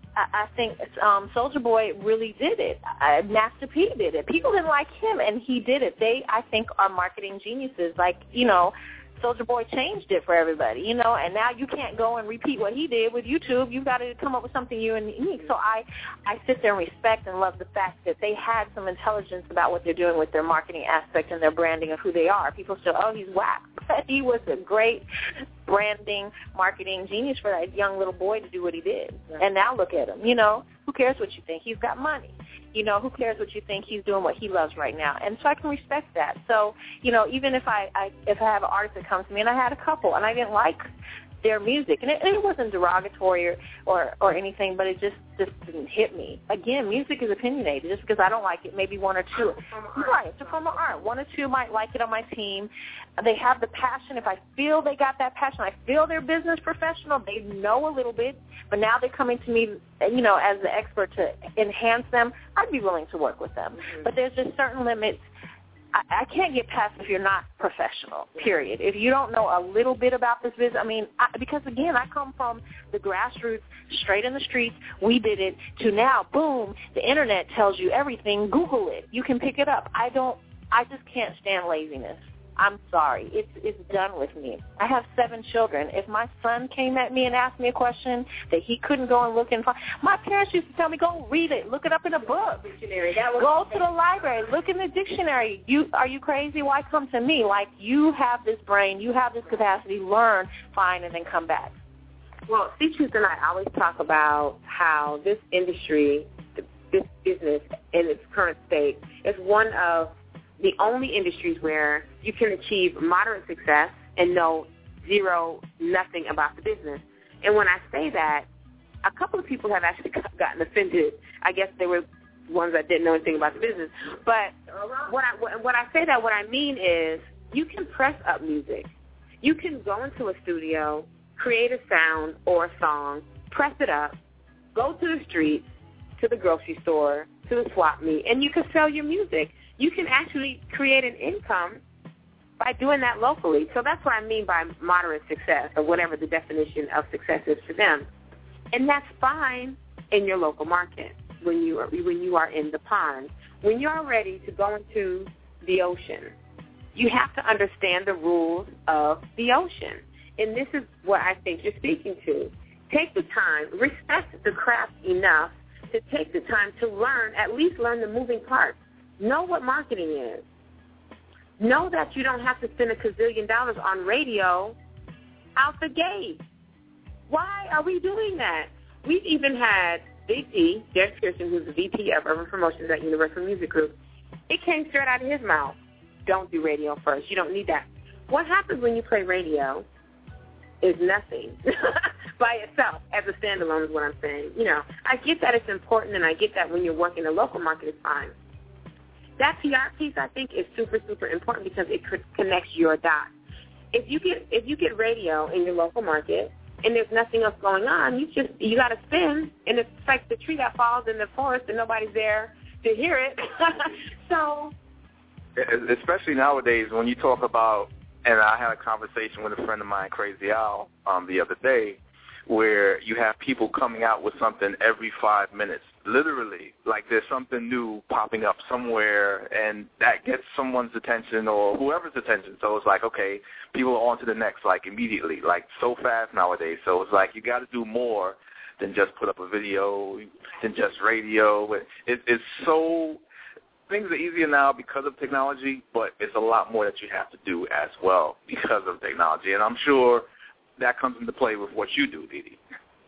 I think um, Soulja Boy really did it. Uh, Master P did it. People didn't like him, and he did it. They, I think, are marketing geniuses. Like, you know, Soulja Boy changed it for everybody, you know, and now you can't go and repeat what he did with YouTube. You've got to come up with something new and unique. So I, I sit there and respect and love the fact that they had some intelligence about what they're doing with their marketing aspect and their branding of who they are. People still, oh, he's whack. But he was a great branding, marketing genius for that young little boy to do what he did. Right. And now look at him, you know. Who cares what you think? He's got money. You know, who cares what you think? He's doing what he loves right now. And so I can respect that. So, you know, even if I, I if I have an artist that comes to me, and I had a couple, and I didn't like their music, and it, it wasn't derogatory or, or, or anything, but it just, just didn't hit me. Again, music is opinionated. Just because I don't like it, maybe one or two. Right, it's a form of art. One or two might like it on my team. They have the passion. If I feel they got that passion, I feel they're business professional, they know a little bit, but now they're coming to me, you know, as the expert to enhance them, I'd be willing to work with them. Mm-hmm. But there's just certain limits. I, I can't get past if you're not professional, period. If you don't know a little bit about this business, I mean, I, because, again, I come from the grassroots, straight in the streets, we did it, to now, boom, the Internet tells you everything, Google it. You can pick it up. I don't, I just can't stand laziness. I'm sorry. It's it's done with me. I have seven children. If my son came at me and asked me a question that he couldn't go and look and find, my parents used to tell me, go read it. Look it up in a book. Dictionary. That was go to the library. Look in the dictionary. You Are you crazy? Why come to me? Like, you have this brain. You have this capacity. Learn, find, and then come back. Well, C-Truth and I always talk about how this industry, this business in its current state, is one of the only industries where you can achieve moderate success and know zero, nothing about the business. And when I say that, a couple of people have actually gotten offended. I guess they were ones that didn't know anything about the business. But what I, when I say that, what I mean is you can press up music. You can go into a studio, create a sound or a song, press it up, go to the streets, to the grocery store, to the swap meet, and you can sell your music. You can actually create an income by doing that locally. So that's what I mean by moderate success, or whatever the definition of success is for them. And that's fine in your local market when you are, when you are in the pond. When you're ready to go into the ocean, you have to understand the rules of the ocean. And this is what I think you're speaking to. Take the time, respect the craft enough to take the time to learn, at least learn the moving parts. Know what marketing is. Know that you don't have to spend a gazillion dollars on radio out the gate. Why are we doing that? We've even had Big D, Derek Pearson, who's the V P of Urban Promotions at Universal Music Group. It came straight out of his mouth. Don't do radio first. You don't need that. What happens when you play radio is nothing by itself as a standalone is what I'm saying. You know, I get that it's important, and I get that when you're working the local market, it's fine. That P R piece, I think, is super, super important because it connects your dots. If you get if you get radio in your local market and there's nothing else going on, you just you got to spin, and it's like the tree that falls in the forest and nobody's there to hear it. So especially nowadays when you talk about, and I had a conversation with a friend of mine, Crazy Al, um, the other day, where you have people coming out with something every five minutes, literally, like there's something new popping up somewhere, and that gets someone's attention or whoever's attention. So it's like, okay, people are on to the next, like, immediately, like, so fast nowadays. So it's like you got to do more than just put up a video, than just radio. It, it's so, things are easier now because of technology, but it's a lot more that you have to do as well because of technology. And I'm sure that comes into play with what you do, Dee Dee.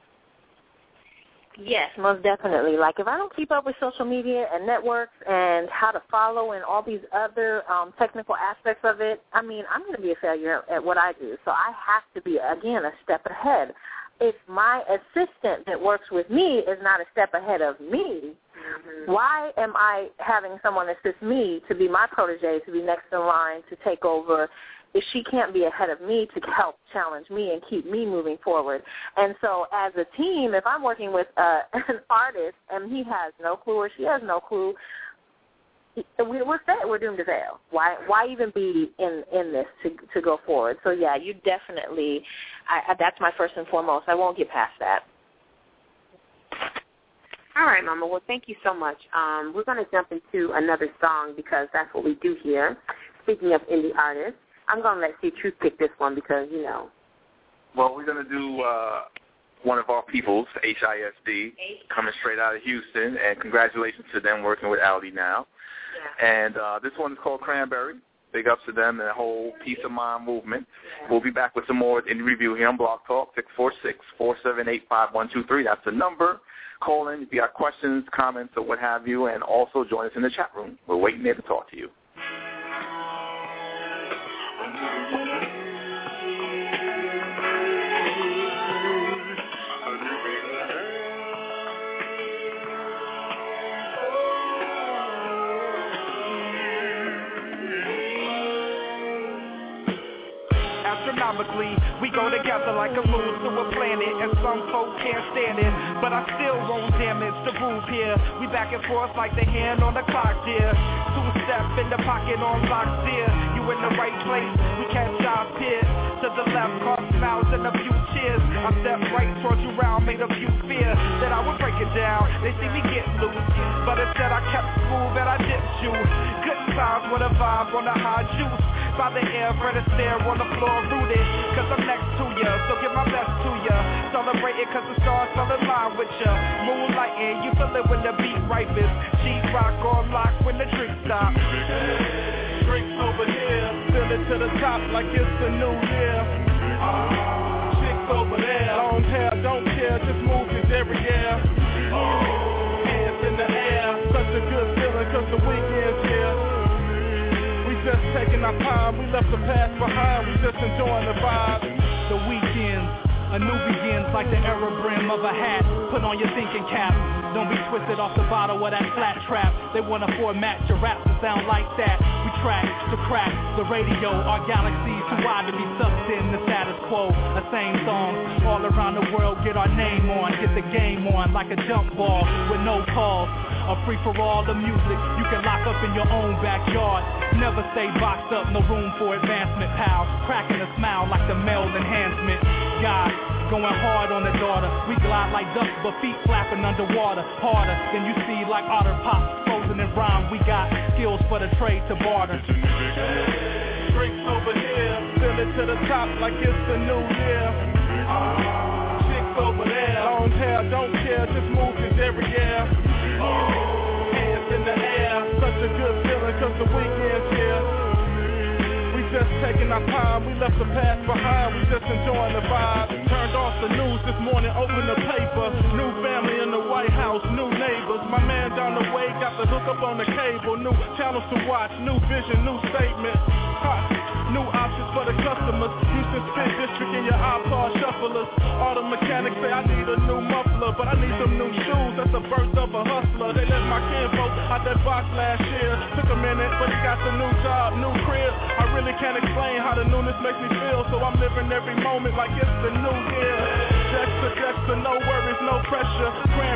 Yes, most definitely. Like, if I don't keep up with social media and networks and how to follow and all these other um, technical aspects of it, I mean, I'm going to be a failure at what I do. So I have to be, again, a step ahead. If my assistant that works with me is not a step ahead of me, mm-hmm. why am I having someone assist me to be my protege, to be next in line, to take over, if she can't be ahead of me to help challenge me and keep me moving forward? And so as a team, if I'm working with uh, an artist and he has no clue or she has no clue, we, we're we're doomed to fail. Why why even be in, in this to to go forward? So, yeah, you definitely, I, I, that's my first and foremost. I won't get past that. All right, Mama. Well, thank you so much. Um, we're going to jump into another song because that's what we do here. Speaking of indie artists, I'm going to let C Truth pick this one because, you know. Well, we're going to do uh, one of our peoples, H I S D, coming straight out of Houston, and congratulations to them working with Aldi now. Yeah. And uh, this one is called Cranberry. Big ups to them and the whole Peace of Mind movement. Yeah. We'll be back with some more in review here on Blog Talk, six four six, four seven eight, five one two three. That's the number. Call in if you got questions, comments, or what have you, and also join us in the chat room. We're waiting there to talk to you. We go together like a moon to a planet, and some folk can't stand it, but I still won't damage the groove here. We back and forth like the hand on the clock, dear. Two step in the pocket on lock, dear. You in the right place, we catch our peers. To the left, caught smiles and a few cheers. I stepped right towards you round, made a few fear that I would break it down. They see me get loose, but instead I kept smooth and I dipped you. Good times with a vibe on the high juice. By the air, Fred stare on the floor rooted, cause I'm next to ya, so give my best to ya. Celebrate it cause the stars fell in line with ya. Moonlighting, you feel it when the beat ripens. Sheet rock on lock when the drink stop. Drinks over here, fill it to the top like it's the new year. Chicks over there, long hair, don't care, just move your derriere. Hands in the air, such a good feeling cause the weekend's here. Just taking our time, we left the past behind, we just enjoying the vibe. The weekends, a new begins like the era brim of a hat. Put on your thinking cap, don't be twisted off the bottle of that flat trap. They wanna format your rap to sound like that. We track to crack the radio, our galaxy's too wide to be sucked in the status quo. The same song, all around the world, get our name on, get the game on like a jump ball with no calls. A free for all the music you can lock up in your own backyard. Never stay boxed up, no room for advancement, pal. Cracking a smile like the male enhancement. God, going hard on the daughter. We glide like ducks, but feet flapping underwater. Harder than you see like otter pops, frozen in rhyme. We got skills for the trade to barter. Drinks over here, fill it to the top like it's the new year. Chicks over there, long hair, don't care, just move your derriere. Hands in the air, such a good feeling cause the weekend's here. We just taking our time, we left the past behind, we just enjoying the vibe. Turned off the news this morning, opened the paper. New family in the White House, new neighbors. My man down the way got the hook up on the cable. New channels to watch, new vision, new statement. Hot. New options for the customers. Houston Spit District in your iPod shufflers. All the mechanics say I need a new muffler, but I need some new shoes. That's the birth of a hustler. They let my kinfolk out that box last year. Took a minute, but he got the new job, new crib. I really can't explain how the newness makes me feel, so I'm living every moment like it's the new year. Dexter, Dexter, no worries, no pressure. Cranberry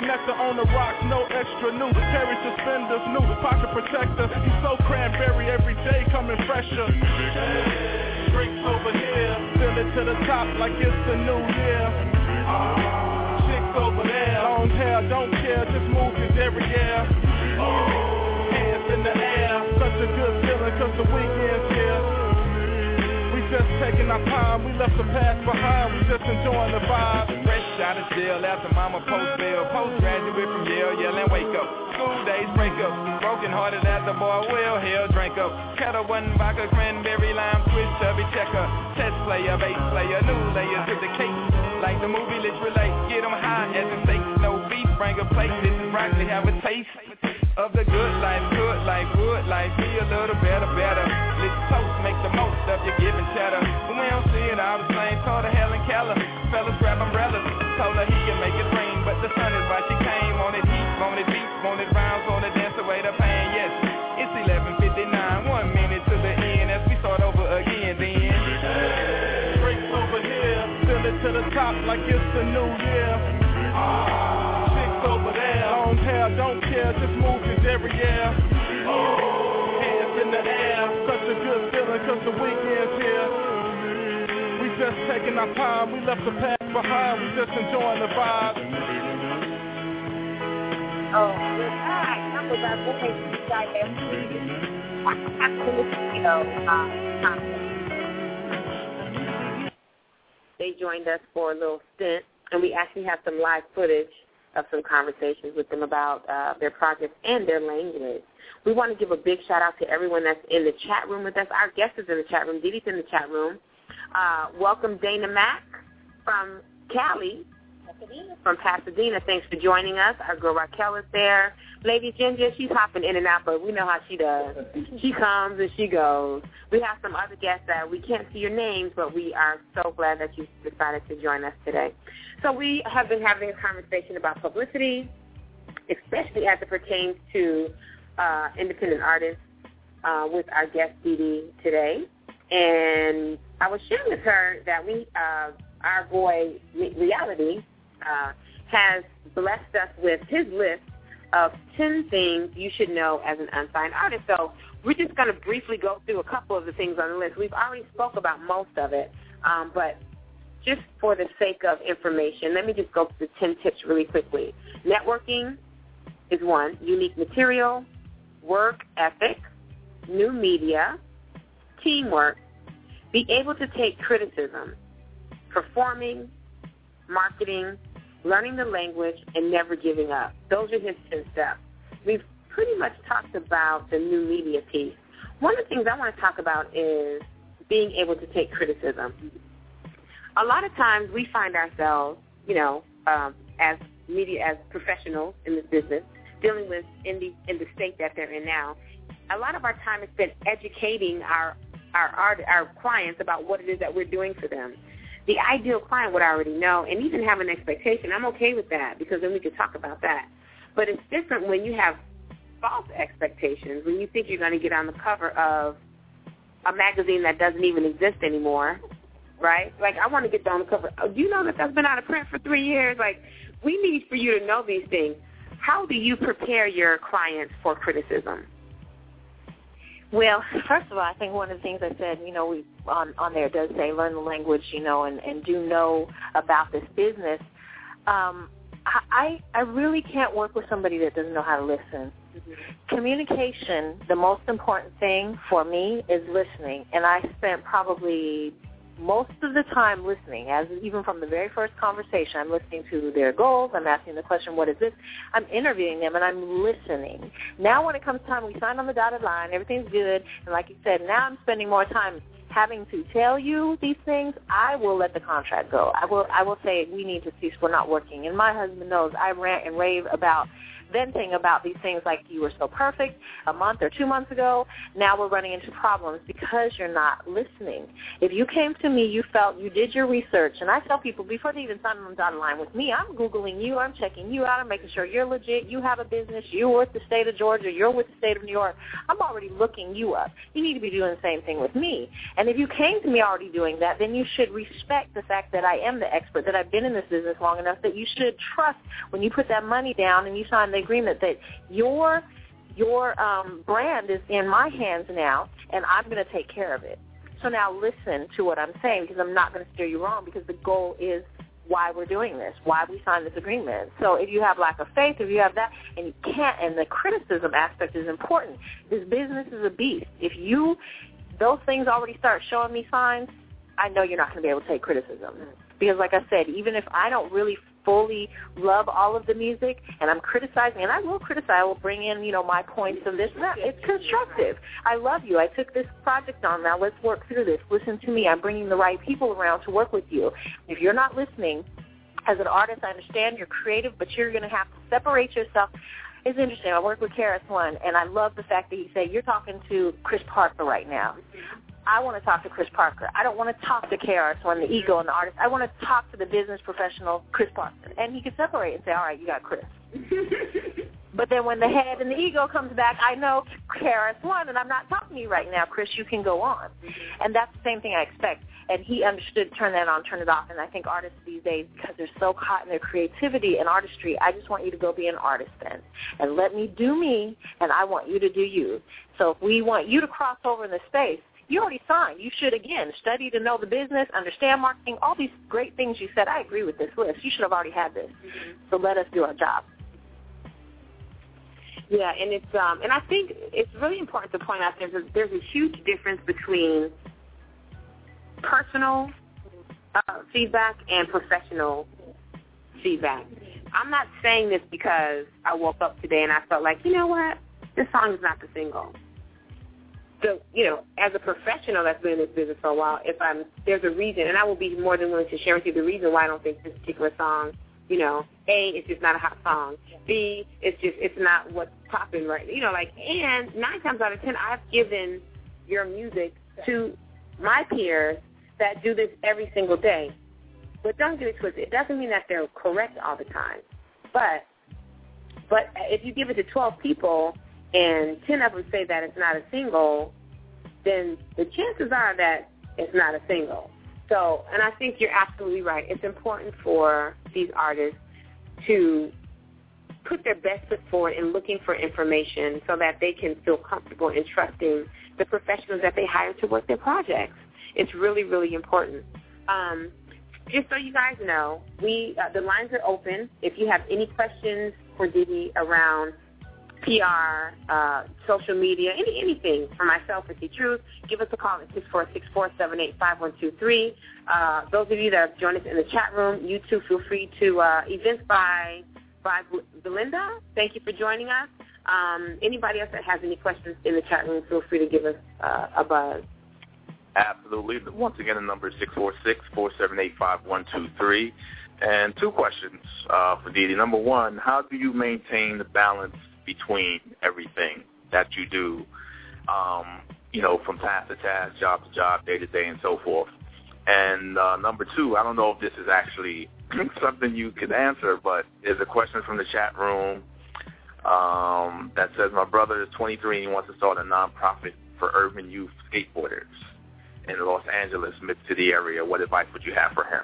Nectar on the rocks, no extra new. Carry suspenders, new pocket protector. He's so cranberry every day, coming fresher. Drinks over here, fill it to the top like it's the new year. Chicks over there, long hair, don't care, just move your derriere. Hands in the air, such a good feeling cause the weekend's here. We just taking our time, we left the past behind, we just enjoying the vibe. Fresh out of jail after mama post bail, postgraduate from Yale, yelling wake up. School days break up, broken hearted as a boy will, hell drink up. Kettle one vodka, cranberry, lime, twist, chubby checker. Test player, bass player, new layers to the cake. Like the movie, let's relate, get them high as in steak. No beef, bring a plate, this is broccoli, have a taste of the good life, good life, wood life. Be a little better, better. Let's toast, make the most of your giving cheddar. When we don't see it all the same, told her Helen Keller. Fellas grab umbrellas, told her he can make it rain. But the sun is why she came. Wanted heat, wanted beats, wanted rounds, wanted dance away the pain. Yes, it's eleven fifty-nine, one minute to the end as we start over again then. Drinks over here, fill it to the top like it's the new year. Chicks over there, long hair, don't care, just move your derriere. Hands in the air, such a good feeling cause the weekend's here. We just taking our time, we left the past behind, we just enjoying the vibe. Oh, good night. I'm about to take you guys there. Absolutely, you know, um, They joined us for a little stint, and we actually have some live footage of some conversations with them about uh, their projects and their language. We want to give a big shout-out to everyone that's in the chat room with us. Our guest is in the chat room. Dee Dee's in the chat room. Uh, welcome Dana Mack from Cali, Pasadena. from Pasadena. Thanks for joining us. Our girl Raquel is there. Lady Ginger, she's hopping in and out, but we know how she does. She comes and she goes. We have some other guests that we can't see your names, but we are so glad that you decided to join us today. So we have been having a conversation about publicity, especially as it pertains to uh, independent artists uh, with our guest Dee Dee today. And I was sharing with her that we, uh, our boy Reality, uh, has blessed us with his list of ten things you should know as an unsigned artist. So we're just going to briefly go through a couple of the things on the list. We've already spoke about most of it, um, but just for the sake of information, let me just go through the ten tips really quickly. Networking is one. Unique material, work ethic, new media, teamwork, be able to take criticism, performing, marketing, learning the language, and never giving up. Those are his ten steps. We've pretty much talked about the new media piece. One of the things I want to talk about is being able to take criticism. A lot of times we find ourselves, you know, um, as media, as professionals in this business, dealing with in the in the state that they're in now. A lot of our time is spent educating our our art, our clients about what it is that we're doing for them. The ideal client would already know and even have an expectation. I'm okay with that because then we could talk about that. But it's different when you have false expectations, when you think you're going to get on the cover of a magazine that doesn't even exist anymore, right? Like, I want to get on the cover. Oh, do you know that that's been out of print for three years? Like, we need for you to know these things. How do you prepare your clients for criticism? Well, first of all, I think one of the things I said, you know, we on, on there does say learn the language, you know, and, and do know about this business. Um, I, I really can't work with somebody that doesn't know how to listen. Mm-hmm. Communication, the most important thing for me is listening, and I spent probably most of the time listening, as even from the very first conversation. I'm listening to their goals. I'm asking the question, what is this? I'm interviewing them, and I'm listening. Now when it comes time, we sign on the dotted line, everything's good, and like you said, now I'm spending more time having to tell you these things. I will let the contract go. I will I will say we need to cease. We're not working. And my husband knows I rant and rave about venting about these things like you were so perfect a month or two months ago. Now we're running into problems because you're not listening. If you came to me, you felt you did your research, and I tell people before they even sign on the dotted line with me, I'm Googling you, I'm checking you out, I'm making sure you're legit, you have a business, you're with the state of Georgia, you're with the state of New York. I'm already looking you up. You need to be doing the same thing with me. And if you came to me already doing that, then you should respect the fact that I am the expert, that I've been in this business long enough, that you should trust when you put that money down and you sign the agreement that your your um, brand is in my hands now, and I'm going to take care of it. So now listen to what I'm saying, because I'm not going to steer you wrong, because the goal is why we're doing this, why we signed this agreement. So if you have lack of faith, if you have that, and you can't, and the criticism aspect is important. This business is a beast. If you, those things already start showing me signs, I know you're not going to be able to take criticism. Because like I said, even if I don't really fully love all of the music and I'm criticizing, and I will criticize, I will bring in, you know, my points of this and that. It's constructive. I love you. I took this project on. Now let's work through this. Listen to me. I'm bringing the right people around to work with you. If you're not listening, as an artist, I understand you're creative, but you're going to have to separate yourself. It's interesting. I work with K R S One, and I love the fact that he said, you're talking to Chris Parker right now. I want to talk to Chris Parker. I don't want to talk to K R S One, the ego and the artist. I want to talk to the business professional, Chris Parker. And he can separate and say, all right, you got Chris. But then when the head and the ego comes back, I know K R S One, and I'm not talking to you right now, Chris. You can go on. And that's the same thing I expect. And he understood turn that on, turn it off. And I think artists these days, because they're so caught in their creativity and artistry, I just want you to go be an artist then. And let me do me, and I want you to do you. So if we want you to cross over in the space, you already signed. You should, again, study to know the business, understand marketing, all these great things you said. I agree with this list. You should have already had this. Mm-hmm. So let us do our job. Yeah, and it's um, and I think it's really important to point out there's a, there's a huge difference between personal uh, feedback and professional feedback. I'm not saying this because I woke up today and I felt like, you know what, this song is not the single. So, you know, as a professional that's been in this business for a while, if I'm there's a reason, and I will be more than willing to share with you the reason why I don't think this particular song, you know, A, it's just not a hot song. B, it's just it's not what's popping right. You know, like, and nine times out of ten, I've given your music to my peers that do this every single day. But don't get it twisted. It doesn't mean that they're correct all the time. But but if you give it to twelve people and ten of them say that it's not a single, then the chances are that it's not a single. So, and I think you're absolutely right. It's important for these artists to put their best foot forward in looking for information so that they can feel comfortable in trusting the professionals that they hire to work their projects. It's really, really important. Um, just so you guys know, we uh, the lines are open. If you have any questions for Didi around P R, uh, social media, any anything for myself or T Truth, give us a call at six four six, four seven eight, five one two three. Uh, those of you that have joined us in the chat room, you too feel free to uh, events by by Belinda. Thank you for joining us. Um, anybody else that has any questions in the chat room, feel free to give us uh, a buzz. Absolutely. Once again, the number is six four six, four seven eight, five one two three. And two questions uh, for Didi. Number one, how do you maintain the balance between everything that you do, um, you know, from task to task, job to job, day to day, and so forth? And uh, number two, I don't know if this is actually something you could answer, but there's a question from the chat room um, that says, my brother is twenty-three and he wants to start a nonprofit for urban youth skateboarders in the Los Angeles mid-city area. What advice would you have for him?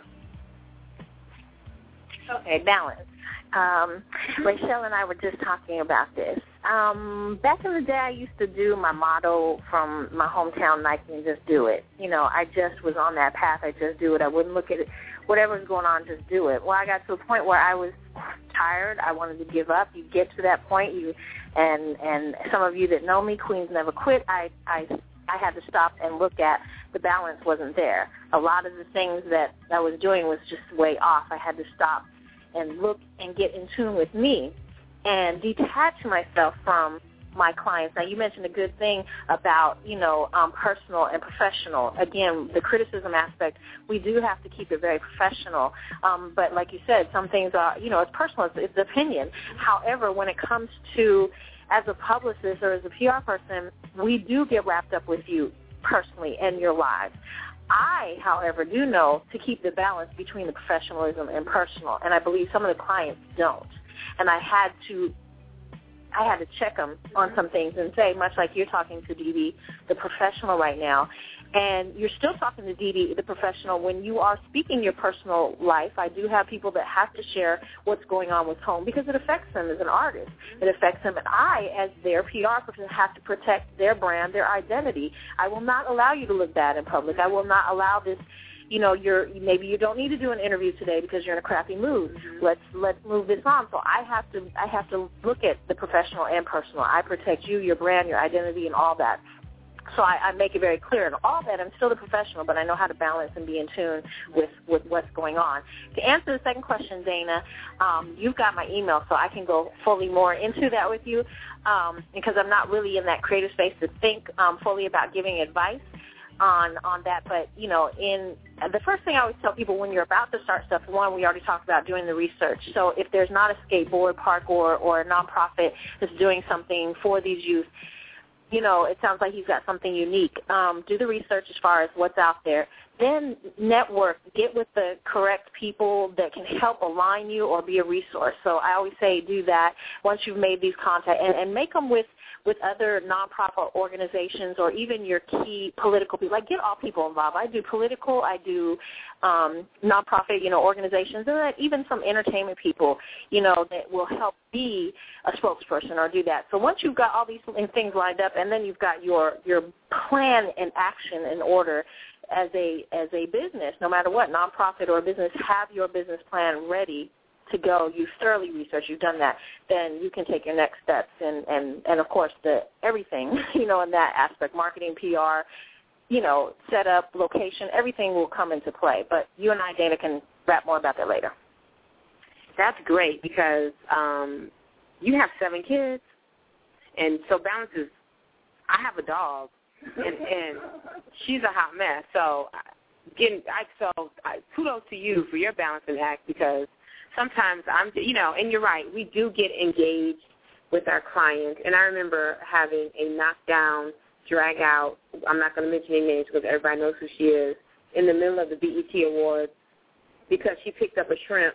Okay, balance. Um, Rachel and I were just talking about this. Um, back in the day, I used to do my motto from my hometown, Nike, and just do it. You know, I just was on that path. I just do it. I wouldn't look at it. Whatever's going on, just do it. Well, I got to a point where I was tired. I wanted to give up. You get to that point, you and and some of you that know me, Queens Never Quit, I, I, I had to stop and look at the balance wasn't there. A lot of the things that I was doing was just way off. I had to stop and look and get in tune with me and detach myself from my clients. Now, you mentioned a good thing about, you know, um, personal and professional. Again, the criticism aspect, we do have to keep it very professional. Um, but like you said, some things are, you know, it's personal. It's, it's opinion. However, when it comes to, as a publicist or as a P R person, we do get wrapped up with you personally and your lives. I, however, do know to keep the balance between the professionalism and personal, and I believe some of the clients don't. And I had to I had to check them on some things and say, much like you're talking to Dee Dee, the professional right now, and you're still talking to Dee Dee, the professional, when you are speaking your personal life. I do have people that have to share what's going on with home because it affects them as an artist. It affects them, and I, as their P R person, have to protect their brand, their identity. I will not allow you to look bad in public. I will not allow this. You know, you're maybe you don't need to do an interview today because you're in a crappy mood. Let's let's move this on. So I have to I have to look at the professional and personal. I protect you, your brand, your identity, and all that. So I, I make it very clear. And all that, I'm still the professional, but I know how to balance and be in tune with, with what's going on. To answer the second question, Dana, um, you've got my email, so I can go fully more into that with you um, because I'm not really in that creative space to think um, fully about giving advice on on that. But, you know, in the first thing I always tell people when you're about to start stuff, one, we already talked about doing the research. So if there's not a skateboard park or, or a nonprofit that's doing something for these youth, you know, it sounds like he's got something unique. Um, do the research as far as what's out there. Then network, get with the correct people that can help align you or be a resource. So I always say do that once you've made these contacts, and, and make them with, with other nonprofit organizations or even your key political people. Like, get all people involved. I do political, I do um, nonprofit, you know, organizations, and even some entertainment people, you know, that will help be a spokesperson or do that. So once you've got all these things lined up, and then you've got your, your plan and action in order, as a as a business, no matter what, nonprofit or business, have your business plan ready to go. You've thoroughly researched, you've done that, then you can take your next steps. And, and, and of course, the everything, you know, in that aspect, marketing, P R, you know, setup, location, everything will come into play. But you and I, Dana, can rap more about that later. That's great because um, you have seven kids, and so balance is, I have a dog. And, and she's a hot mess. So, getting, I, so I, kudos to you for your balancing act because sometimes I'm, you know, and you're right, we do get engaged with our clients. And I remember having a knockdown, drag out, I'm not going to mention any names because everybody knows who she is, in the middle of the B E T Awards because she picked up a shrimp.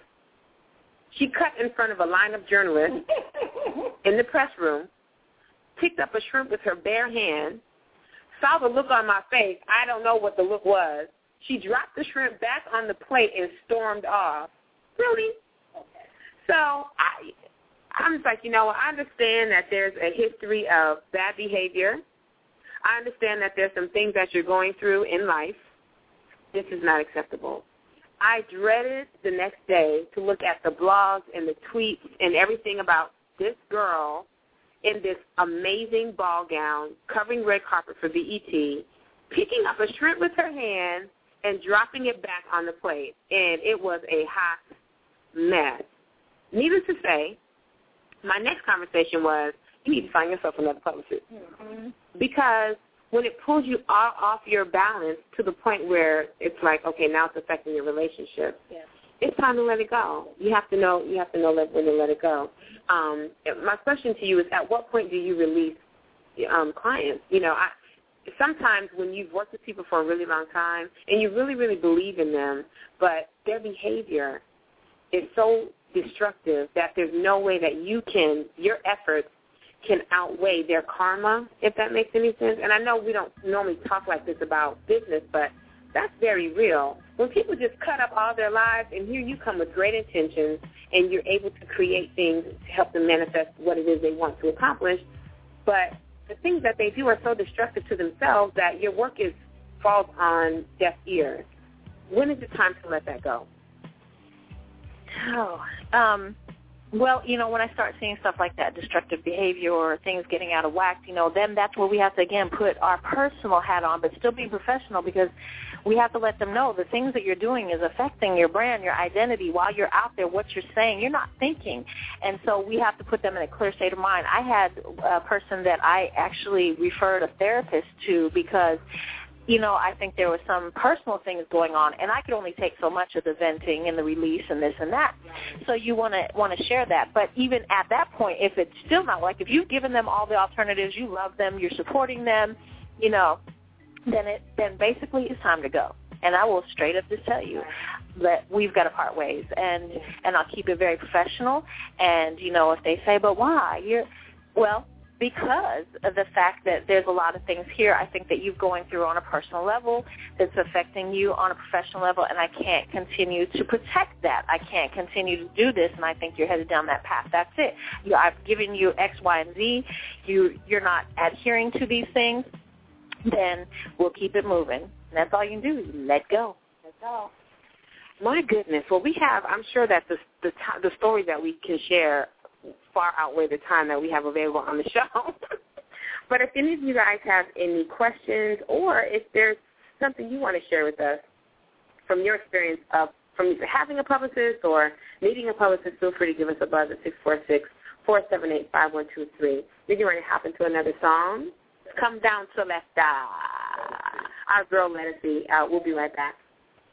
She cut in front of a line of journalists in the press room, picked up a shrimp with her bare hand, saw the look on my face. I don't know what the look was. She dropped the shrimp back on the plate and stormed off. Really? Okay. So I, I'm just like, you know, I understand that there's a history of bad behavior. I understand that there's some things that you're going through in life. This is not acceptable. I dreaded the next day to look at the blogs and the tweets and everything about this girl in this amazing ball gown, covering red carpet for B E T, picking up a shrimp with her hand and dropping it back on the plate. And it was a hot mess. Needless to say, my next conversation was, you need to find yourself another publicist. Mm-hmm. Because when it pulls you off, off your balance to the point where it's like, okay, now it's affecting your relationship, yeah. It's time to let it go. You have to know. You have to know when to let it go. Um, my question to you is: at what point do you release um, clients? You know, I, sometimes when you've worked with people for a really long time and you really, really believe in them, but their behavior is so destructive that there's no way that you can, your efforts can outweigh their karma, if that makes any sense. And I know we don't normally talk like this about business, but that's very real. When people just cut up all their lives, and here you come with great intentions, and you're able to create things to help them manifest what it is they want to accomplish, but the things that they do are so destructive to themselves that your work is falls on deaf ears. When is it time to let that go? Oh, um, well, you know, when I start seeing stuff like that, destructive behavior or things getting out of whack, you know, then that's where we have to, again, put our personal hat on, but still be professional, because we have to let them know the things that you're doing is affecting your brand, your identity. While you're out there, what you're saying, you're not thinking. And so we have to put them in a clear state of mind. I had a person that I actually referred a therapist to because, you know, I think there were some personal things going on, and I could only take so much of the venting and the release and this and that. So you want to want to share that. But even at that point, if it's still not, like if you've given them all the alternatives, you love them, you're supporting them, you know, then it then basically it's time to go. And I will straight up just tell you that we've got to part ways, and and I'll keep it very professional. And you know, if they say, but why? You're Well, because of the fact that there's a lot of things here I think that you're going through on a personal level that's affecting you on a professional level, and I can't continue to protect that. I can't continue to do this, and I think you're headed down that path. That's it. You, I've given you X, Y, and Z. You, you're not adhering to these things, then we'll keep it moving. And that's all you can do. Let go. That's all. My goodness. Well, we have, I'm sure that the, the, the stories that we can share far outweigh the time that we have available on the show. But if any of you guys have any questions, or if there's something you want to share with us from your experience of from either having a publicist or needing a publicist, feel free to give us a buzz at six four six, four seven eight, five one two three. We're getting ready to hop into another song. Come down to Lesta. Our girl Legacy. Uh, we'll be right back.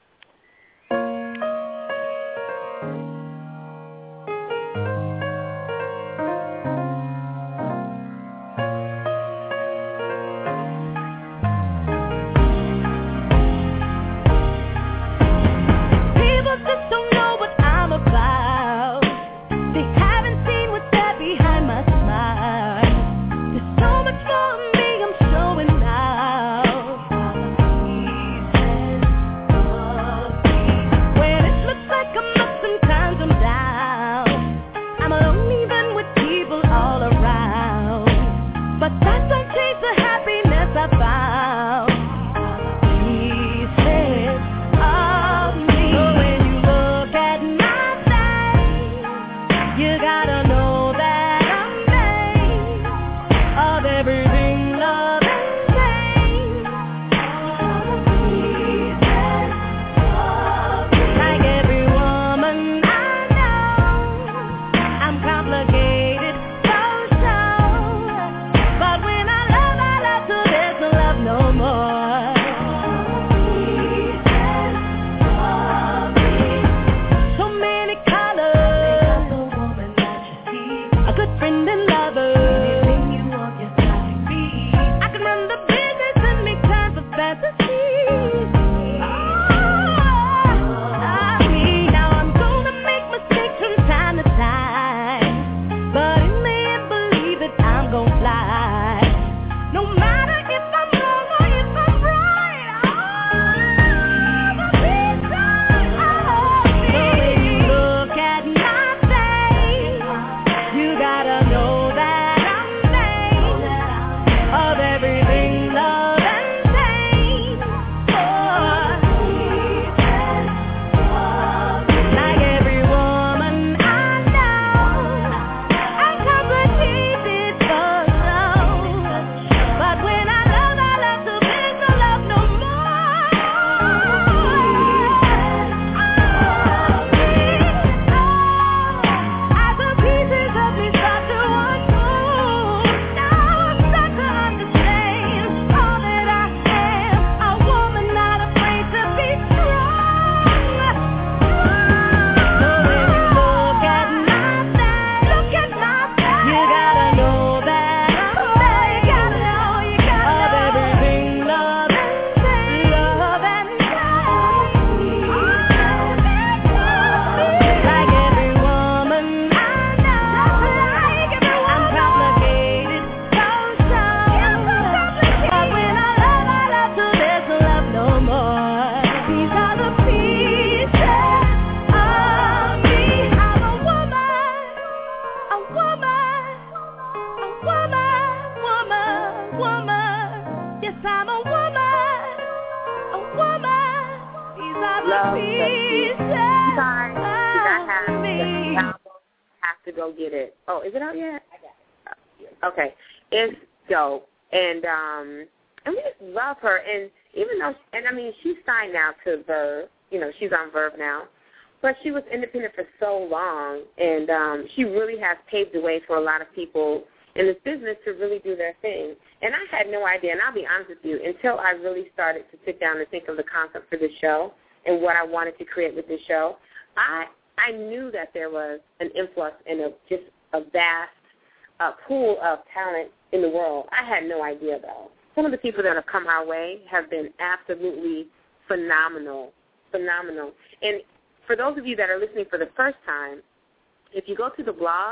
Okay, it's dope, and um, and we just love her. And even though, and I mean, she's signed now to Verve. You know, she's on Verve now, but she was independent for so long, and um, she really has paved the way for a lot of people in this business to really do their thing. And I had no idea, and I'll be honest with you, until I really started to sit down and think of the concept for this show and what I wanted to create with this show. I I knew that there was an influx and a just a vast uh, pool of talent in the world. I had no idea, though. Some of the people that have come our way have been absolutely phenomenal, phenomenal. And for those of you that are listening for the first time, if you go to the blog,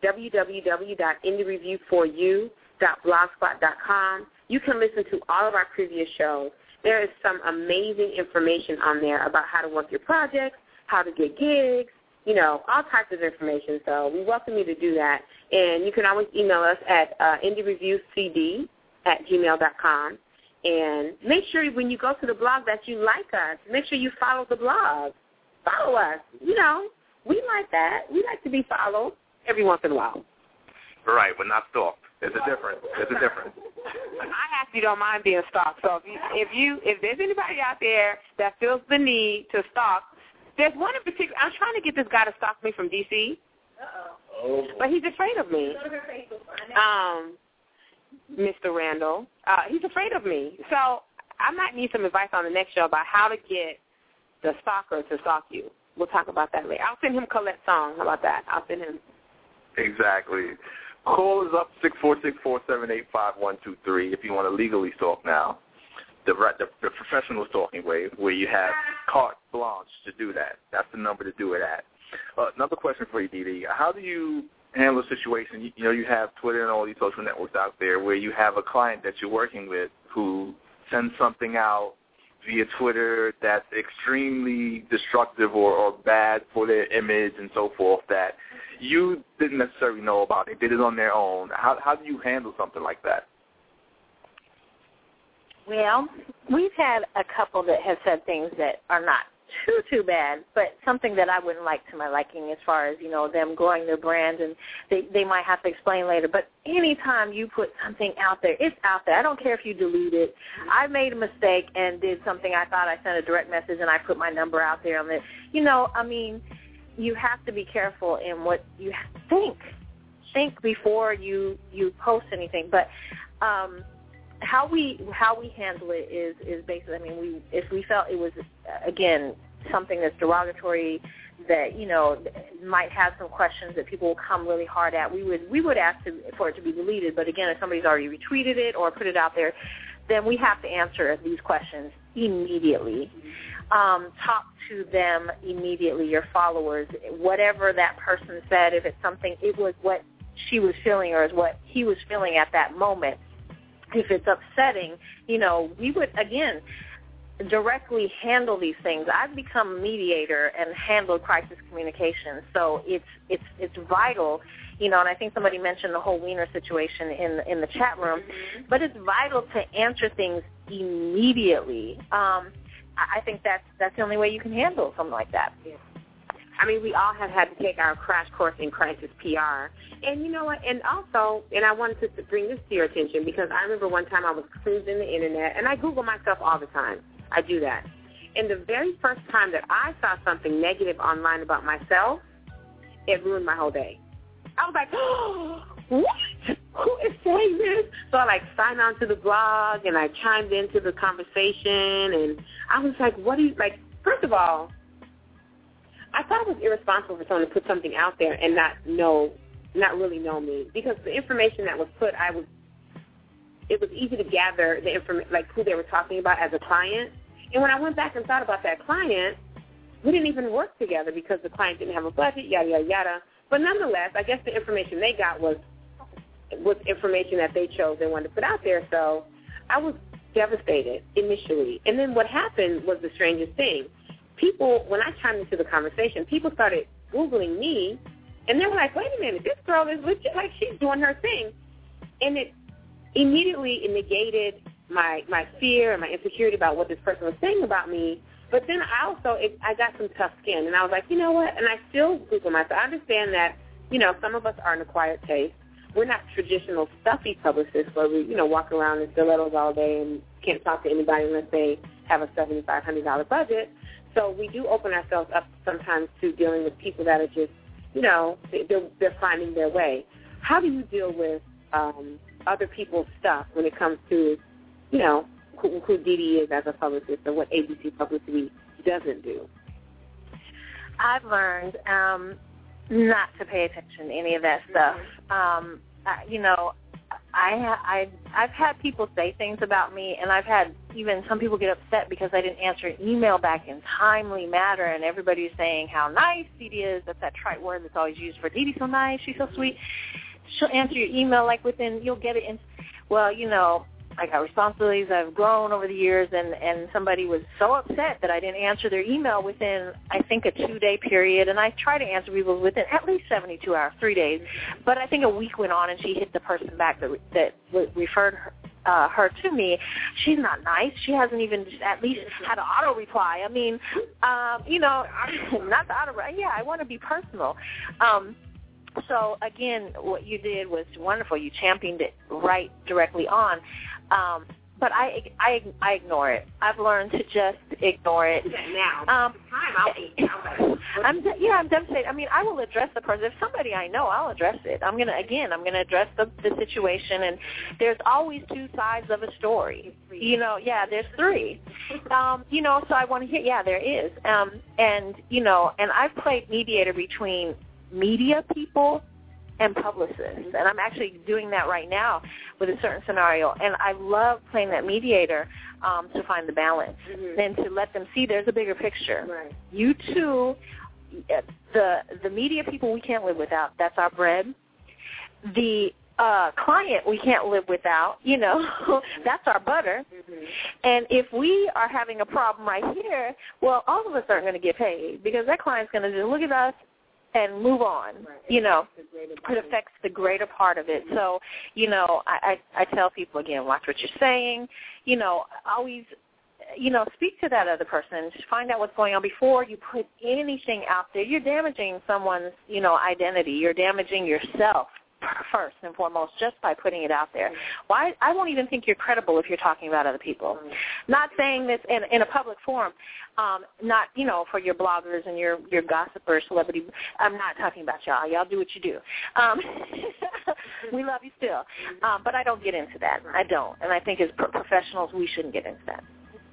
w w w dot indie review for you dot blogspot dot com. You can listen to all of our previous shows. There is some amazing information on there about how to work your projects, how to get gigs, you know, all types of information. So we welcome you to do that. And you can always email us at uh, indie review c d at gmail dot com. And make sure when you go to the blog that you like us. Make sure you follow the blog. Follow us. You know, we like that. We like to be followed every once in a while. Right, but not stalked. There's a difference. There's a difference. I actually don't mind being stalked. So if you, if you if there's anybody out there that feels the need to stalk, there's one in particular. I'm trying to get this guy to stalk me from D C. Uh-oh. But he's afraid of me. Um, Mister Randall. Uh, he's afraid of me. So I might need some advice on the next show about how to get the stalker to stalk you. We'll talk about that later. I'll send him Colette's song. How about that? I'll send him. Exactly. Call is up six four six, four seven eight, five one two three if you want to legally stalk now. The, the, the professional stalking way, where you have carte blanche to do that. That's the number to do it at. Uh, another question for you, Dee. How do you handle a situation? You, you know, you have Twitter and all these social networks out there where you have a client that you're working with who sends something out via Twitter that's extremely destructive or, or bad for their image and so forth that you didn't necessarily know about. They did it on their own. How, how do you handle something like that? Well, we've had a couple that have said things that are not too, too bad, but something that I wouldn't like to my liking as far as, you know, them growing their brand, and they, they might have to explain later. But anytime you put something out there, it's out there. I don't care if you delete it. I made a mistake and did something. I thought I sent a direct message and I put my number out there on it. You know, I mean, you have to be careful in what you think. Think before you, you post anything. But um, how we how we handle it is, is basically, I mean, we if we felt it was, again, something that's derogatory, that, you know, might have some questions that people will come really hard at, we would we would ask to, for it to be deleted. But again, if somebody's already retweeted it or put it out there, then we have to answer these questions immediately. Um, talk to them immediately, your followers. Whatever that person said, if it's something, it was what she was feeling or is what he was feeling at that moment. If it's upsetting, you know, we would, again, directly handle these things. I've become a mediator and handled crisis communication, so it's it's it's vital, you know, and I think somebody mentioned the whole Wiener situation in in the chat room, mm-hmm. but it's vital to answer things immediately. Um, I think that's that's the only way you can handle something like that. Yeah. I mean, we all have had to take our crash course in crisis P R. And you know what? And also, and I wanted to bring this to your attention because I remember one time I was cruising the Internet, and I Google myself all the time. I do that. And the very first time that I saw something negative online about myself, it ruined my whole day. I was like, oh, what? Who is saying this? So I, like, signed on to the blog, and I chimed into the conversation, and I was like, what do you, like, first of all, I thought it was irresponsible for someone to put something out there and not know, not really know me, because the information that was put, I was, it was easy to gather the information, like who they were talking about as a client. And when I went back and thought about that client, we didn't even work together because the client didn't have a budget, yada, yada, yada. But nonetheless, I guess the information they got was was information that they chose and wanted to put out there. So I was devastated initially. And then what happened was the strangest thing. People, when I chimed into the conversation, people started Googling me, and they were like, wait a minute, this girl is legit, like she's doing her thing. And it immediately it negated my, my fear and my insecurity about what this person was saying about me. But then I also, it, I got some tough skin, and I was like, you know what, and I still Google myself. I understand that, you know, some of us are an acquired taste. We're not traditional stuffy publicists where we, you know, walk around in stilettos all day and can't talk to anybody unless they have a seven thousand five hundred dollars budget. So we do open ourselves up sometimes to dealing with people that are just, you know, they're, they're finding their way. How do you deal with um, other people's stuff when it comes to, you know, who, who Dee Dee is as a publicist and what A B C Publicity doesn't do? I've learned um, not to pay attention to any of that stuff. Um, I, you know, I, I, I've had people say things about me, and I've had even some people get upset because I didn't answer an email back in timely manner, and everybody's saying how nice Dee Dee is. That's that trite word that's always used for Dee Dee's so nice, she's so sweet. She'll answer your email like within, you'll get it in, well, you know, I got responsibilities. I've grown over the years, and, and somebody was so upset that I didn't answer their email within, I think, a two-day period. And I try to answer people within at least seventy-two hours, three days. But I think a week went on, and she hit the person back that, that referred her, uh, her to me. She's not nice. She hasn't even at least had an auto reply. I mean, um, you know, not the auto reply. Yeah, I want to be personal. Um So, again, what you did was wonderful. You championed it right directly on. Um, but I, I, I ignore it. I've learned to just ignore it. Now, um, time I'll be, I'm yeah, I'm devastated. I mean, I will address the person. If somebody I know, I'll address it. I'm gonna again, I'm gonna address the, the situation. And there's always two sides of a story. You know, yeah, there's three. Um, you know, so I want to hear. Yeah, there is. Um, and you know, and I've played mediator between media people and publicists, and I'm actually doing that right now with a certain scenario, and I love playing that mediator um, to find the balance mm-hmm. and to let them see there's a bigger picture. Right. You too, the the media people we can't live without. That's our bread. The uh, client we can't live without, you know, that's our butter. Mm-hmm. And if we are having a problem right here, well, all of us aren't going to get paid because that client's going to just look at us and move on, right. you know. It affects the greater part of it. So, you know, I, I, I tell people, again, watch what you're saying. You know, always, you know, speak to that other person. Just find out what's going on before you put anything out there. You're damaging someone's, you know, identity. You're damaging yourself first and foremost just by putting it out there. Why? I won't even think you're credible if you're talking about other people. Not saying this in, in a public forum, um, not, you know, for your bloggers and your, your gossipers, celebrity. I'm not talking about y'all. Y'all do what you do. Um, we love you still. Um, but I don't get into that. I don't. And I think as pro- professionals, we shouldn't get into that.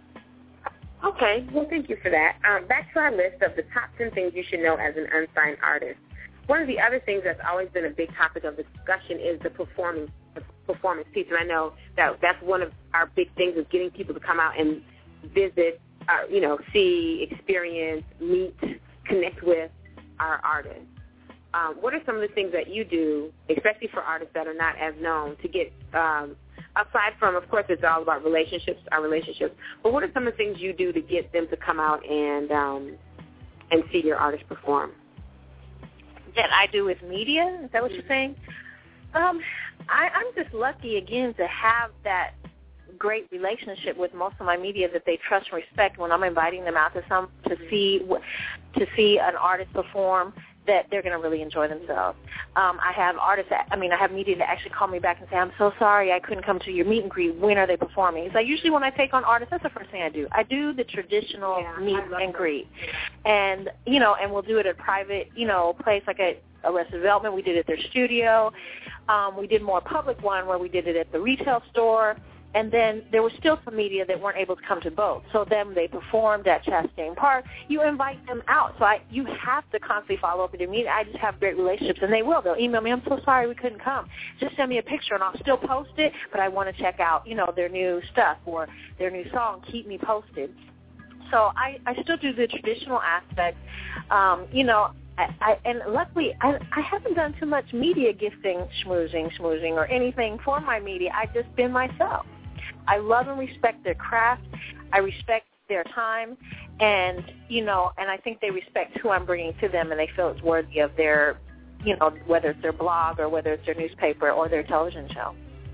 Okay. Well, thank you for that. Um, back to our list of the top ten things you should know as an unsigned artist. One of the other things that's always been a big topic of discussion is the performance, the performance piece. And I know that that's one of our big things is getting people to come out and visit, uh, you know, see, experience, meet, connect with our artists. Um, what are some of the things that you do, especially for artists that are not as known, to get, um, aside from, of course, it's all about relationships, our relationships, but what are some of the things you do to get them to come out and um, and see your artists perform? That I do with media? Is that what you're saying? Um, I, I'm just lucky, again, to have that great relationship with most of my media that they trust and respect when I'm inviting them out to some to see to see an artist perform, that they're going to really enjoy themselves. Um, I have artists, that, I mean, I have media that actually call me back and say, I'm so sorry I couldn't come to your meet and greet. When are they performing? It's like usually when I take on artists, that's the first thing I do. I do the traditional yeah, meet and greet. And, you know, and we'll do it at a private, you know, place like a Arrested Development. We did it at their studio. Um, we did more public one where we did it at the retail store. And then there was still some media that weren't able to come to both. So then they performed at Chastain Park. You invite them out. So I, you have to constantly follow up with your media. I just have great relationships, and they will. They'll email me, I'm so sorry we couldn't come. Just send me a picture, and I'll still post it, but I want to check out, you know, their new stuff or their new song. Keep me posted. So I, I still do the traditional aspect. Um, you know, I, I, and luckily, I, I haven't done too much media gifting, schmoozing, schmoozing, or anything for my media. I've just been myself. I love and respect their craft. I respect their time, and you know, and I think they respect who I'm bringing to them, and they feel it's worthy of their, you know, whether it's their blog or whether it's their newspaper or their television show.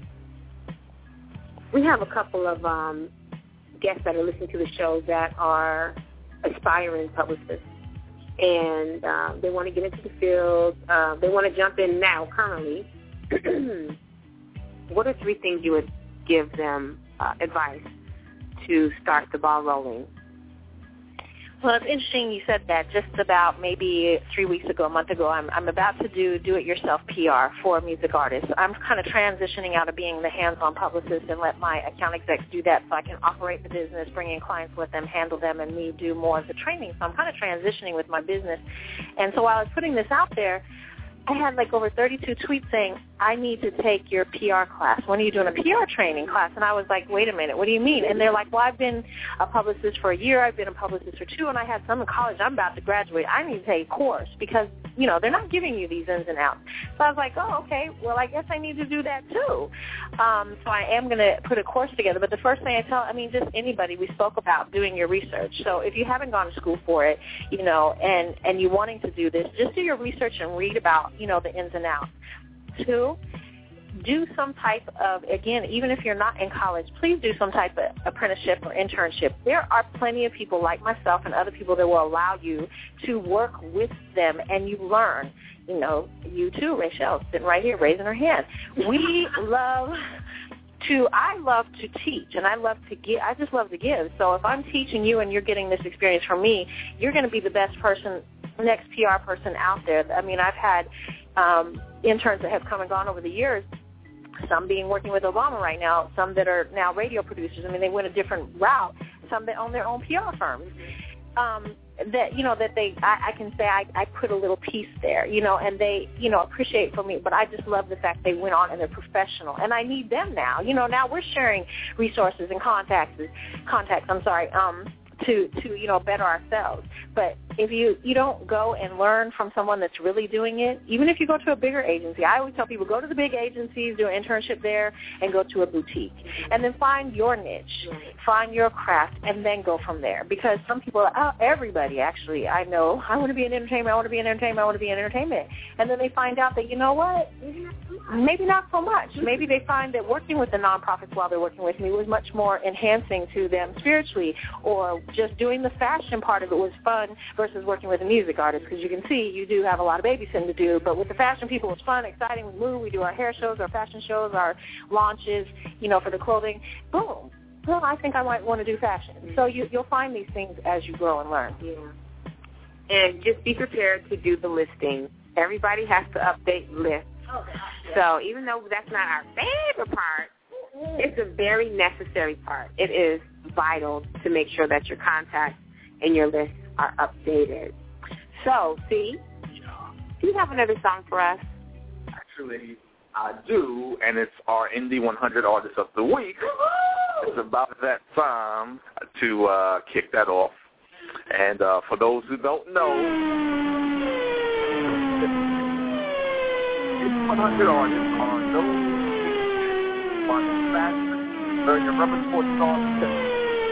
We have a couple of um, guests that are listening to the show that are aspiring publicists, and uh, they want to get into the field. Uh, they want to jump in now, currently. What are three things you would give them uh, advice to start the ball rolling? Well, it's interesting you said that. Just about maybe three weeks ago, a month ago, I'm, I'm about to do do-it-yourself P R for music artists. I'm kind of transitioning out of being the hands-on publicist and let my account execs do that so I can operate the business, bring in clients with them, handle them, and me do more of the training. So I'm kind of transitioning with my business. And so while I was putting this out there, I had like over thirty-two tweets saying, I need to take your P R class. When are you doing a P R training class? And I was like, wait a minute, what do you mean? And they're like, well, I've been a publicist for a year. I've been a publicist for two, and I had some in college. I'm about to graduate. I need to take a course because, you know, they're not giving you these ins and outs. So I was like, oh, okay, well, I guess I need to do that too. Um, so I am going to put a course together. But the first thing I tell, I mean, just anybody, we spoke about doing your research. So if you haven't gone to school for it, you know, and, and you're wanting to do this, just do your research and read about, you know, the ins and outs. Two, do some type of, again, even if you're not in college, please do some type of apprenticeship or internship. There are plenty of people like myself and other people that will allow you to work with them and you learn. You know, you too, Rachel, sitting right here raising her hand. We love to, I love to teach and I love to give, I just love to give. So if I'm teaching you and you're getting this experience from me, you're going to be the best person, next P R person out there. I mean, I've had um, interns that have come and gone over the years, some being working with Obama right now, some that are now radio producers. I mean, they went a different route, some that own their own P R firms. Um, that, you know, that they, I, I can say I, I put a little piece there, you know, and they, you know, appreciate for me, but I just love the fact they went on and they're professional, and I need them now. You know, now we're sharing resources and contacts, contacts, I'm sorry, um, to, to, you know, better ourselves. But if you, you don't go and learn from someone that's really doing it, even if you go to a bigger agency, I always tell people, go to the big agencies, do an internship there, and go to a boutique. And then find your niche, find your craft, and then go from there. Because some people, oh, everybody actually, I know, I want to be in entertainment, I want to be in entertainment, I want to be in entertainment. And then they find out that, you know what, maybe not so much. Maybe they find that working with the nonprofits while they're working with me was much more enhancing to them spiritually, or just doing the fashion part of it was fun versus working with a music artist, because you can see you do have a lot of babysitting to do. But with the fashion people, it's fun, exciting. We move, we do our hair shows, our fashion shows, our launches, you know, for the clothing. Boom. Well, I think I might want to do fashion. So you, you'll find these things as you grow and learn. Yeah. And just be prepared to do the listing. Everybody has to update lists. Oh, so even though that's not our favorite part, it's a very necessary part. It is vital to make sure that your contacts and your lists are updated. So, see, do you have another song for us? Actually, I do, and it's our Indie one hundred Artist of the Week. It's about that time to uh, kick that off. And uh, for those who don't know, it's one hundred artists on those on fashion, earn your rubber sports songs,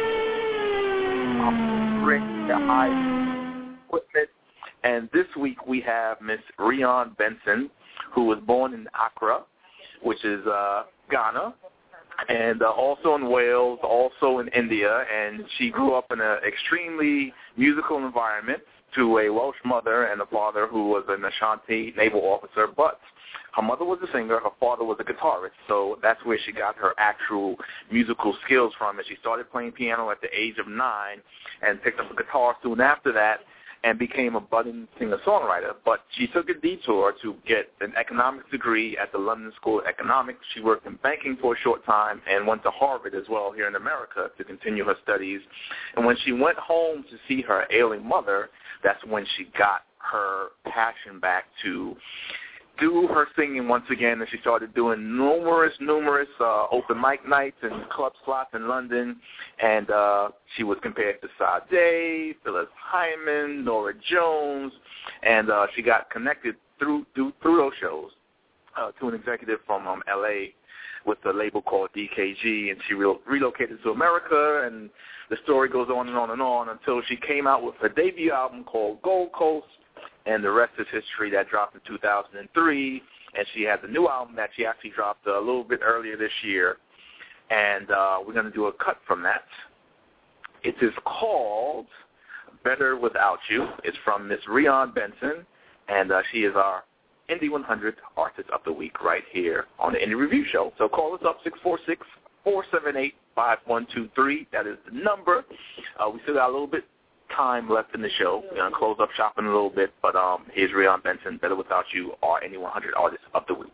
bring the high equipment. And this week we have Miss Rion Benson, who was born in Accra, which is uh, Ghana, and uh, also in Wales, also in India, and she grew up in an extremely musical environment to a Welsh mother and a father who was an Ashanti naval officer, but her mother was a singer, her father was a guitarist, so that's where she got her actual musical skills from, and she started playing piano at the age of nine and picked up a guitar soon after that and became a budding singer-songwriter. But she took a detour to get an economics degree at the London School of Economics. She worked in banking for a short time and went to Harvard as well here in America to continue her studies. And when she went home to see her ailing mother, that's when she got her passion back to do her singing once again, and she started doing numerous, numerous uh, open mic nights and club slots in London, and uh, she was compared to Sade, Phyllis Hyman, Nora Jones, and uh, she got connected through through, through those shows uh, to an executive from um, L A with a label called D K G, and she re- relocated to America, and the story goes on and on and on until she came out with her debut album called Gold Coast, and the rest is history. That dropped in two thousand three, and she has a new album that she actually dropped a little bit earlier this year, and uh, we're going to do a cut from that. It is called Better Without You. It's from Miss Rion Benson, and uh, she is our Indie one hundred Artist of the Week right here on the Indie Review Show. So call us up, six four six, four seven eight, five one two three. That is the number. Uh, we still got a little bit time left in the show. We're going to close up shop in a little bit, but um, here's Rion Benson, Better Without You, our Indie one hundred Artist of the Week.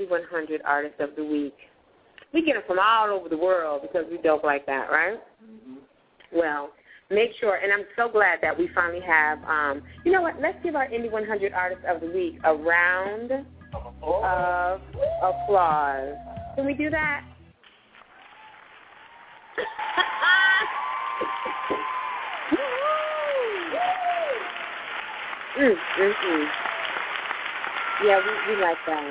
one hundred Artists of the Week. We get them from all over the world because we dope like that, right? Mm-hmm. Well, make sure, and I'm so glad that we finally have, um, you know what, let's give our Indie one hundred Artists of the Week a round of applause. Can we do that? mm, mm, mm. Yeah, we, we like that.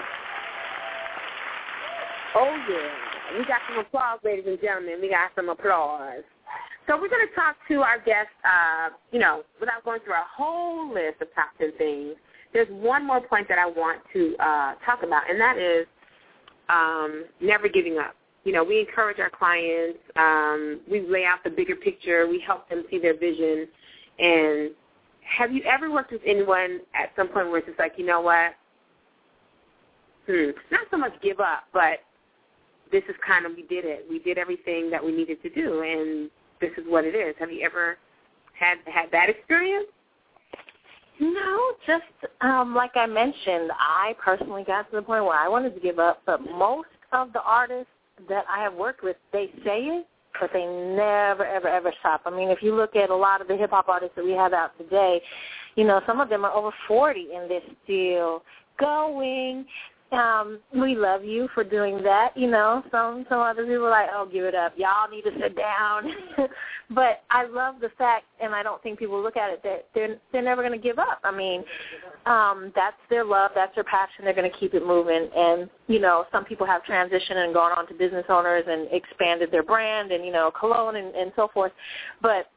Oh, yeah. We got some applause, ladies and gentlemen. We got some applause. So we're going to talk to our guest, uh, you know, without going through a whole list of top ten things. There's one more point that I want to uh, talk about, and that is um, never giving up. You know, we encourage our clients. Um, we lay out the bigger picture. We help them see their vision. And have you ever worked with anyone at some point where it's just like, you know what, hmm, not so much give up, but this is kind of, we did it. We did everything that we needed to do, and this is what it is. Have you ever had had that experience? No, just um, like I mentioned, I personally got to the point where I wanted to give up, but most of the artists that I have worked with, they say it, but they never, ever, ever stop. I mean, if you look at a lot of the hip-hop artists that we have out today, you know, some of them are over forty and they're still going. Um, we love you for doing that, you know. Some some other people are like, oh, give it up. Y'all need to sit down. But I love the fact, and I don't think people look at it, that they're, they're never going to give up. I mean, um, that's their love. That's their passion. They're going to keep it moving. And, you know, some people have transitioned and gone on to business owners and expanded their brand and, you know, cologne and, and so forth. But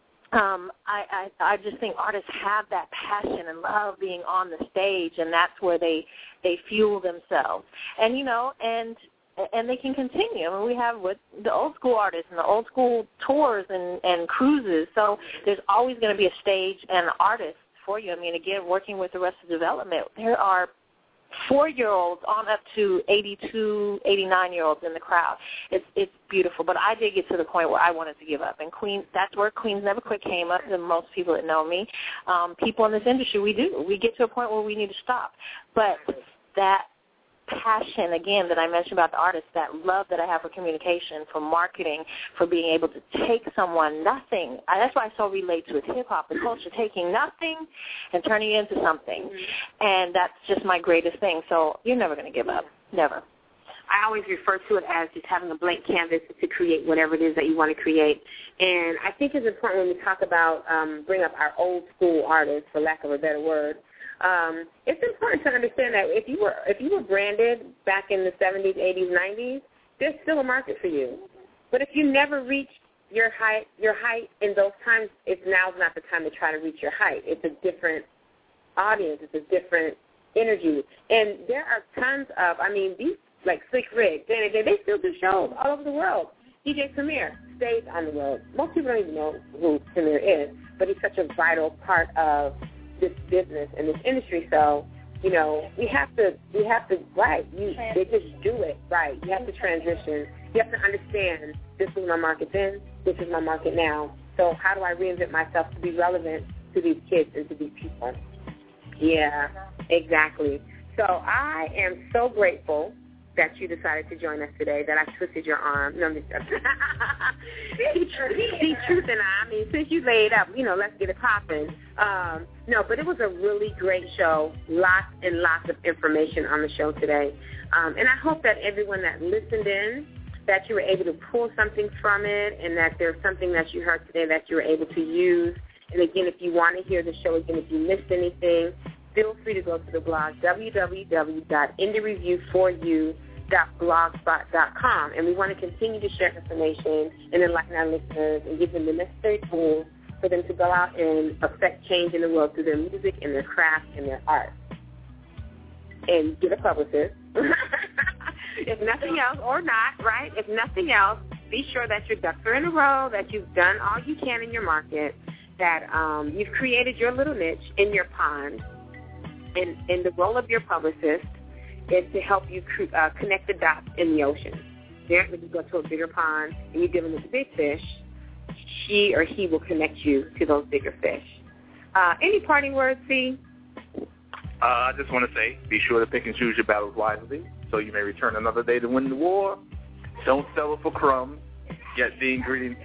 Um, I, I I just think artists have that passion and love being on the stage, and that's where they they fuel themselves. And you know, and and they can continue. I mean, we have with the old school artists and the old school tours and, and cruises. So there's always going to be a stage and artist for you. I mean, again, working with Arrested Development, there are four-year-olds on up to eighty-two, eighty-nine-year-olds in the crowd. It's it's beautiful. But I did get to the point where I wanted to give up. And Queens, that's where Queens Never Quit came up to most people that know me. Um, people in this industry, we do. We get to a point where we need to stop. But that passion, again, that I mentioned about the artists, that love that I have for communication, for marketing, for being able to take someone, nothing. I, that's why I so relate to it, hip-hop, the culture, taking nothing and turning it into something. Mm-hmm. And that's just my greatest thing. So you're never going to give up, never. I always refer to it as just having a blank canvas to create whatever it is that you want to create. And I think it's important when we talk about, um, bring up our old school artists, for lack of a better word, Um, it's important to understand that if you were if you were branded back in the seventies, eighties, nineties, there's still a market for you. But if you never reached your height, your height in those times, it's now's not the time to try to reach your height. It's a different audience. It's a different energy. And there are tons of, I mean, these like Slick Rick, they, they, they still do shows all over the world. D J Premier stays on the road. Most people don't even know who Premier is, but he's such a vital part of this business and this industry. So, you know, we have to, we have to, right, you, they just do it, right. You have to transition. You have to understand this is my market then, this is my market now. So how do I reinvent myself to be relevant to these kids and to these people? Yeah, exactly. So I am so grateful that you decided to join us today, that I twisted your arm. No, I'm just see, see, truth and I, I mean, since you laid up, you know, let's get it popping. Um, no, but it was a really great show, lots and lots of information on the show today. Um, and I hope that everyone that listened in, that you were able to pull something from it, and that there's something that you heard today that you were able to use. And again, if you want to hear the show again, if you missed anything, feel free to go to the blog, w w w dot indie review for you dot blogspot dot com, and we want to continue to share information and enlighten our listeners and give them the necessary tools for them to go out and affect change in the world through their music and their craft and their art. And get a publicist. If nothing else, or not, right? If nothing else, be sure that your ducks are in a row, that you've done all you can in your market, that um, you've created your little niche in your pond, and, and the role of your publicist is to help you uh, connect the dots in the ocean. There, when you go to a bigger pond and you're dealing with the big fish, she or he will connect you to those bigger fish. Uh, any parting words, C? Uh, I just want to say, be sure to pick and choose your battles wisely. so you may return another day to win the war. Don't settle for crumbs. Get the ingredients.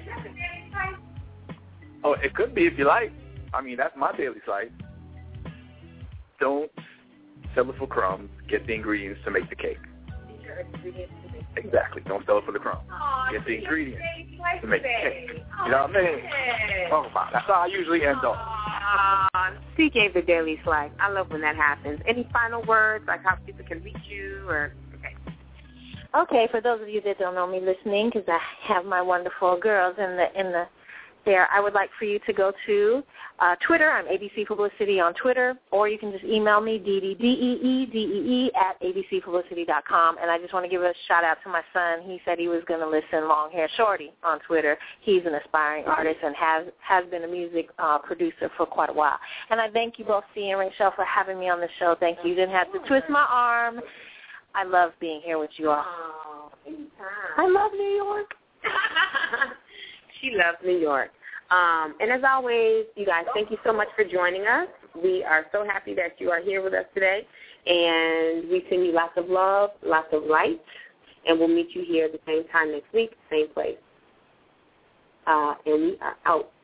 Oh, it could be if you like. I mean, that's my daily slice. Don't settle for crumbs. Get the ingredients to make the cake. Exactly. Don't settle for the crumbs. Get the ingredients to make the cake. You know what I mean? Oh, my. That's how I usually end up. Uh, she gave the daily slice. I love when that happens. Any final words, like how people can reach you? Or okay. Okay, for those of you that don't know me listening, because I have my wonderful girls in the in the there, I would like for you to go to uh, Twitter. I'm A B C Publicity on Twitter, or you can just email me, D D D E E D E E at A B C publicity dot com. And I just want to give a shout-out to my son. He said he was going to listen, Long Hair Shorty, on Twitter. He's an aspiring artist and has, has been a music uh, producer for quite a while. And I thank you both, C and Rachel, for having me on the show. Thank you. You didn't have to twist my arm. I love being here with you all. Oh, anytime. I love New York. She loves New York. Um, and as always, you guys, thank you so much for joining us. We are so happy that you are here with us today. And we send you lots of love, lots of light. And we'll meet you here at the same time next week, same place. Uh, and we are out.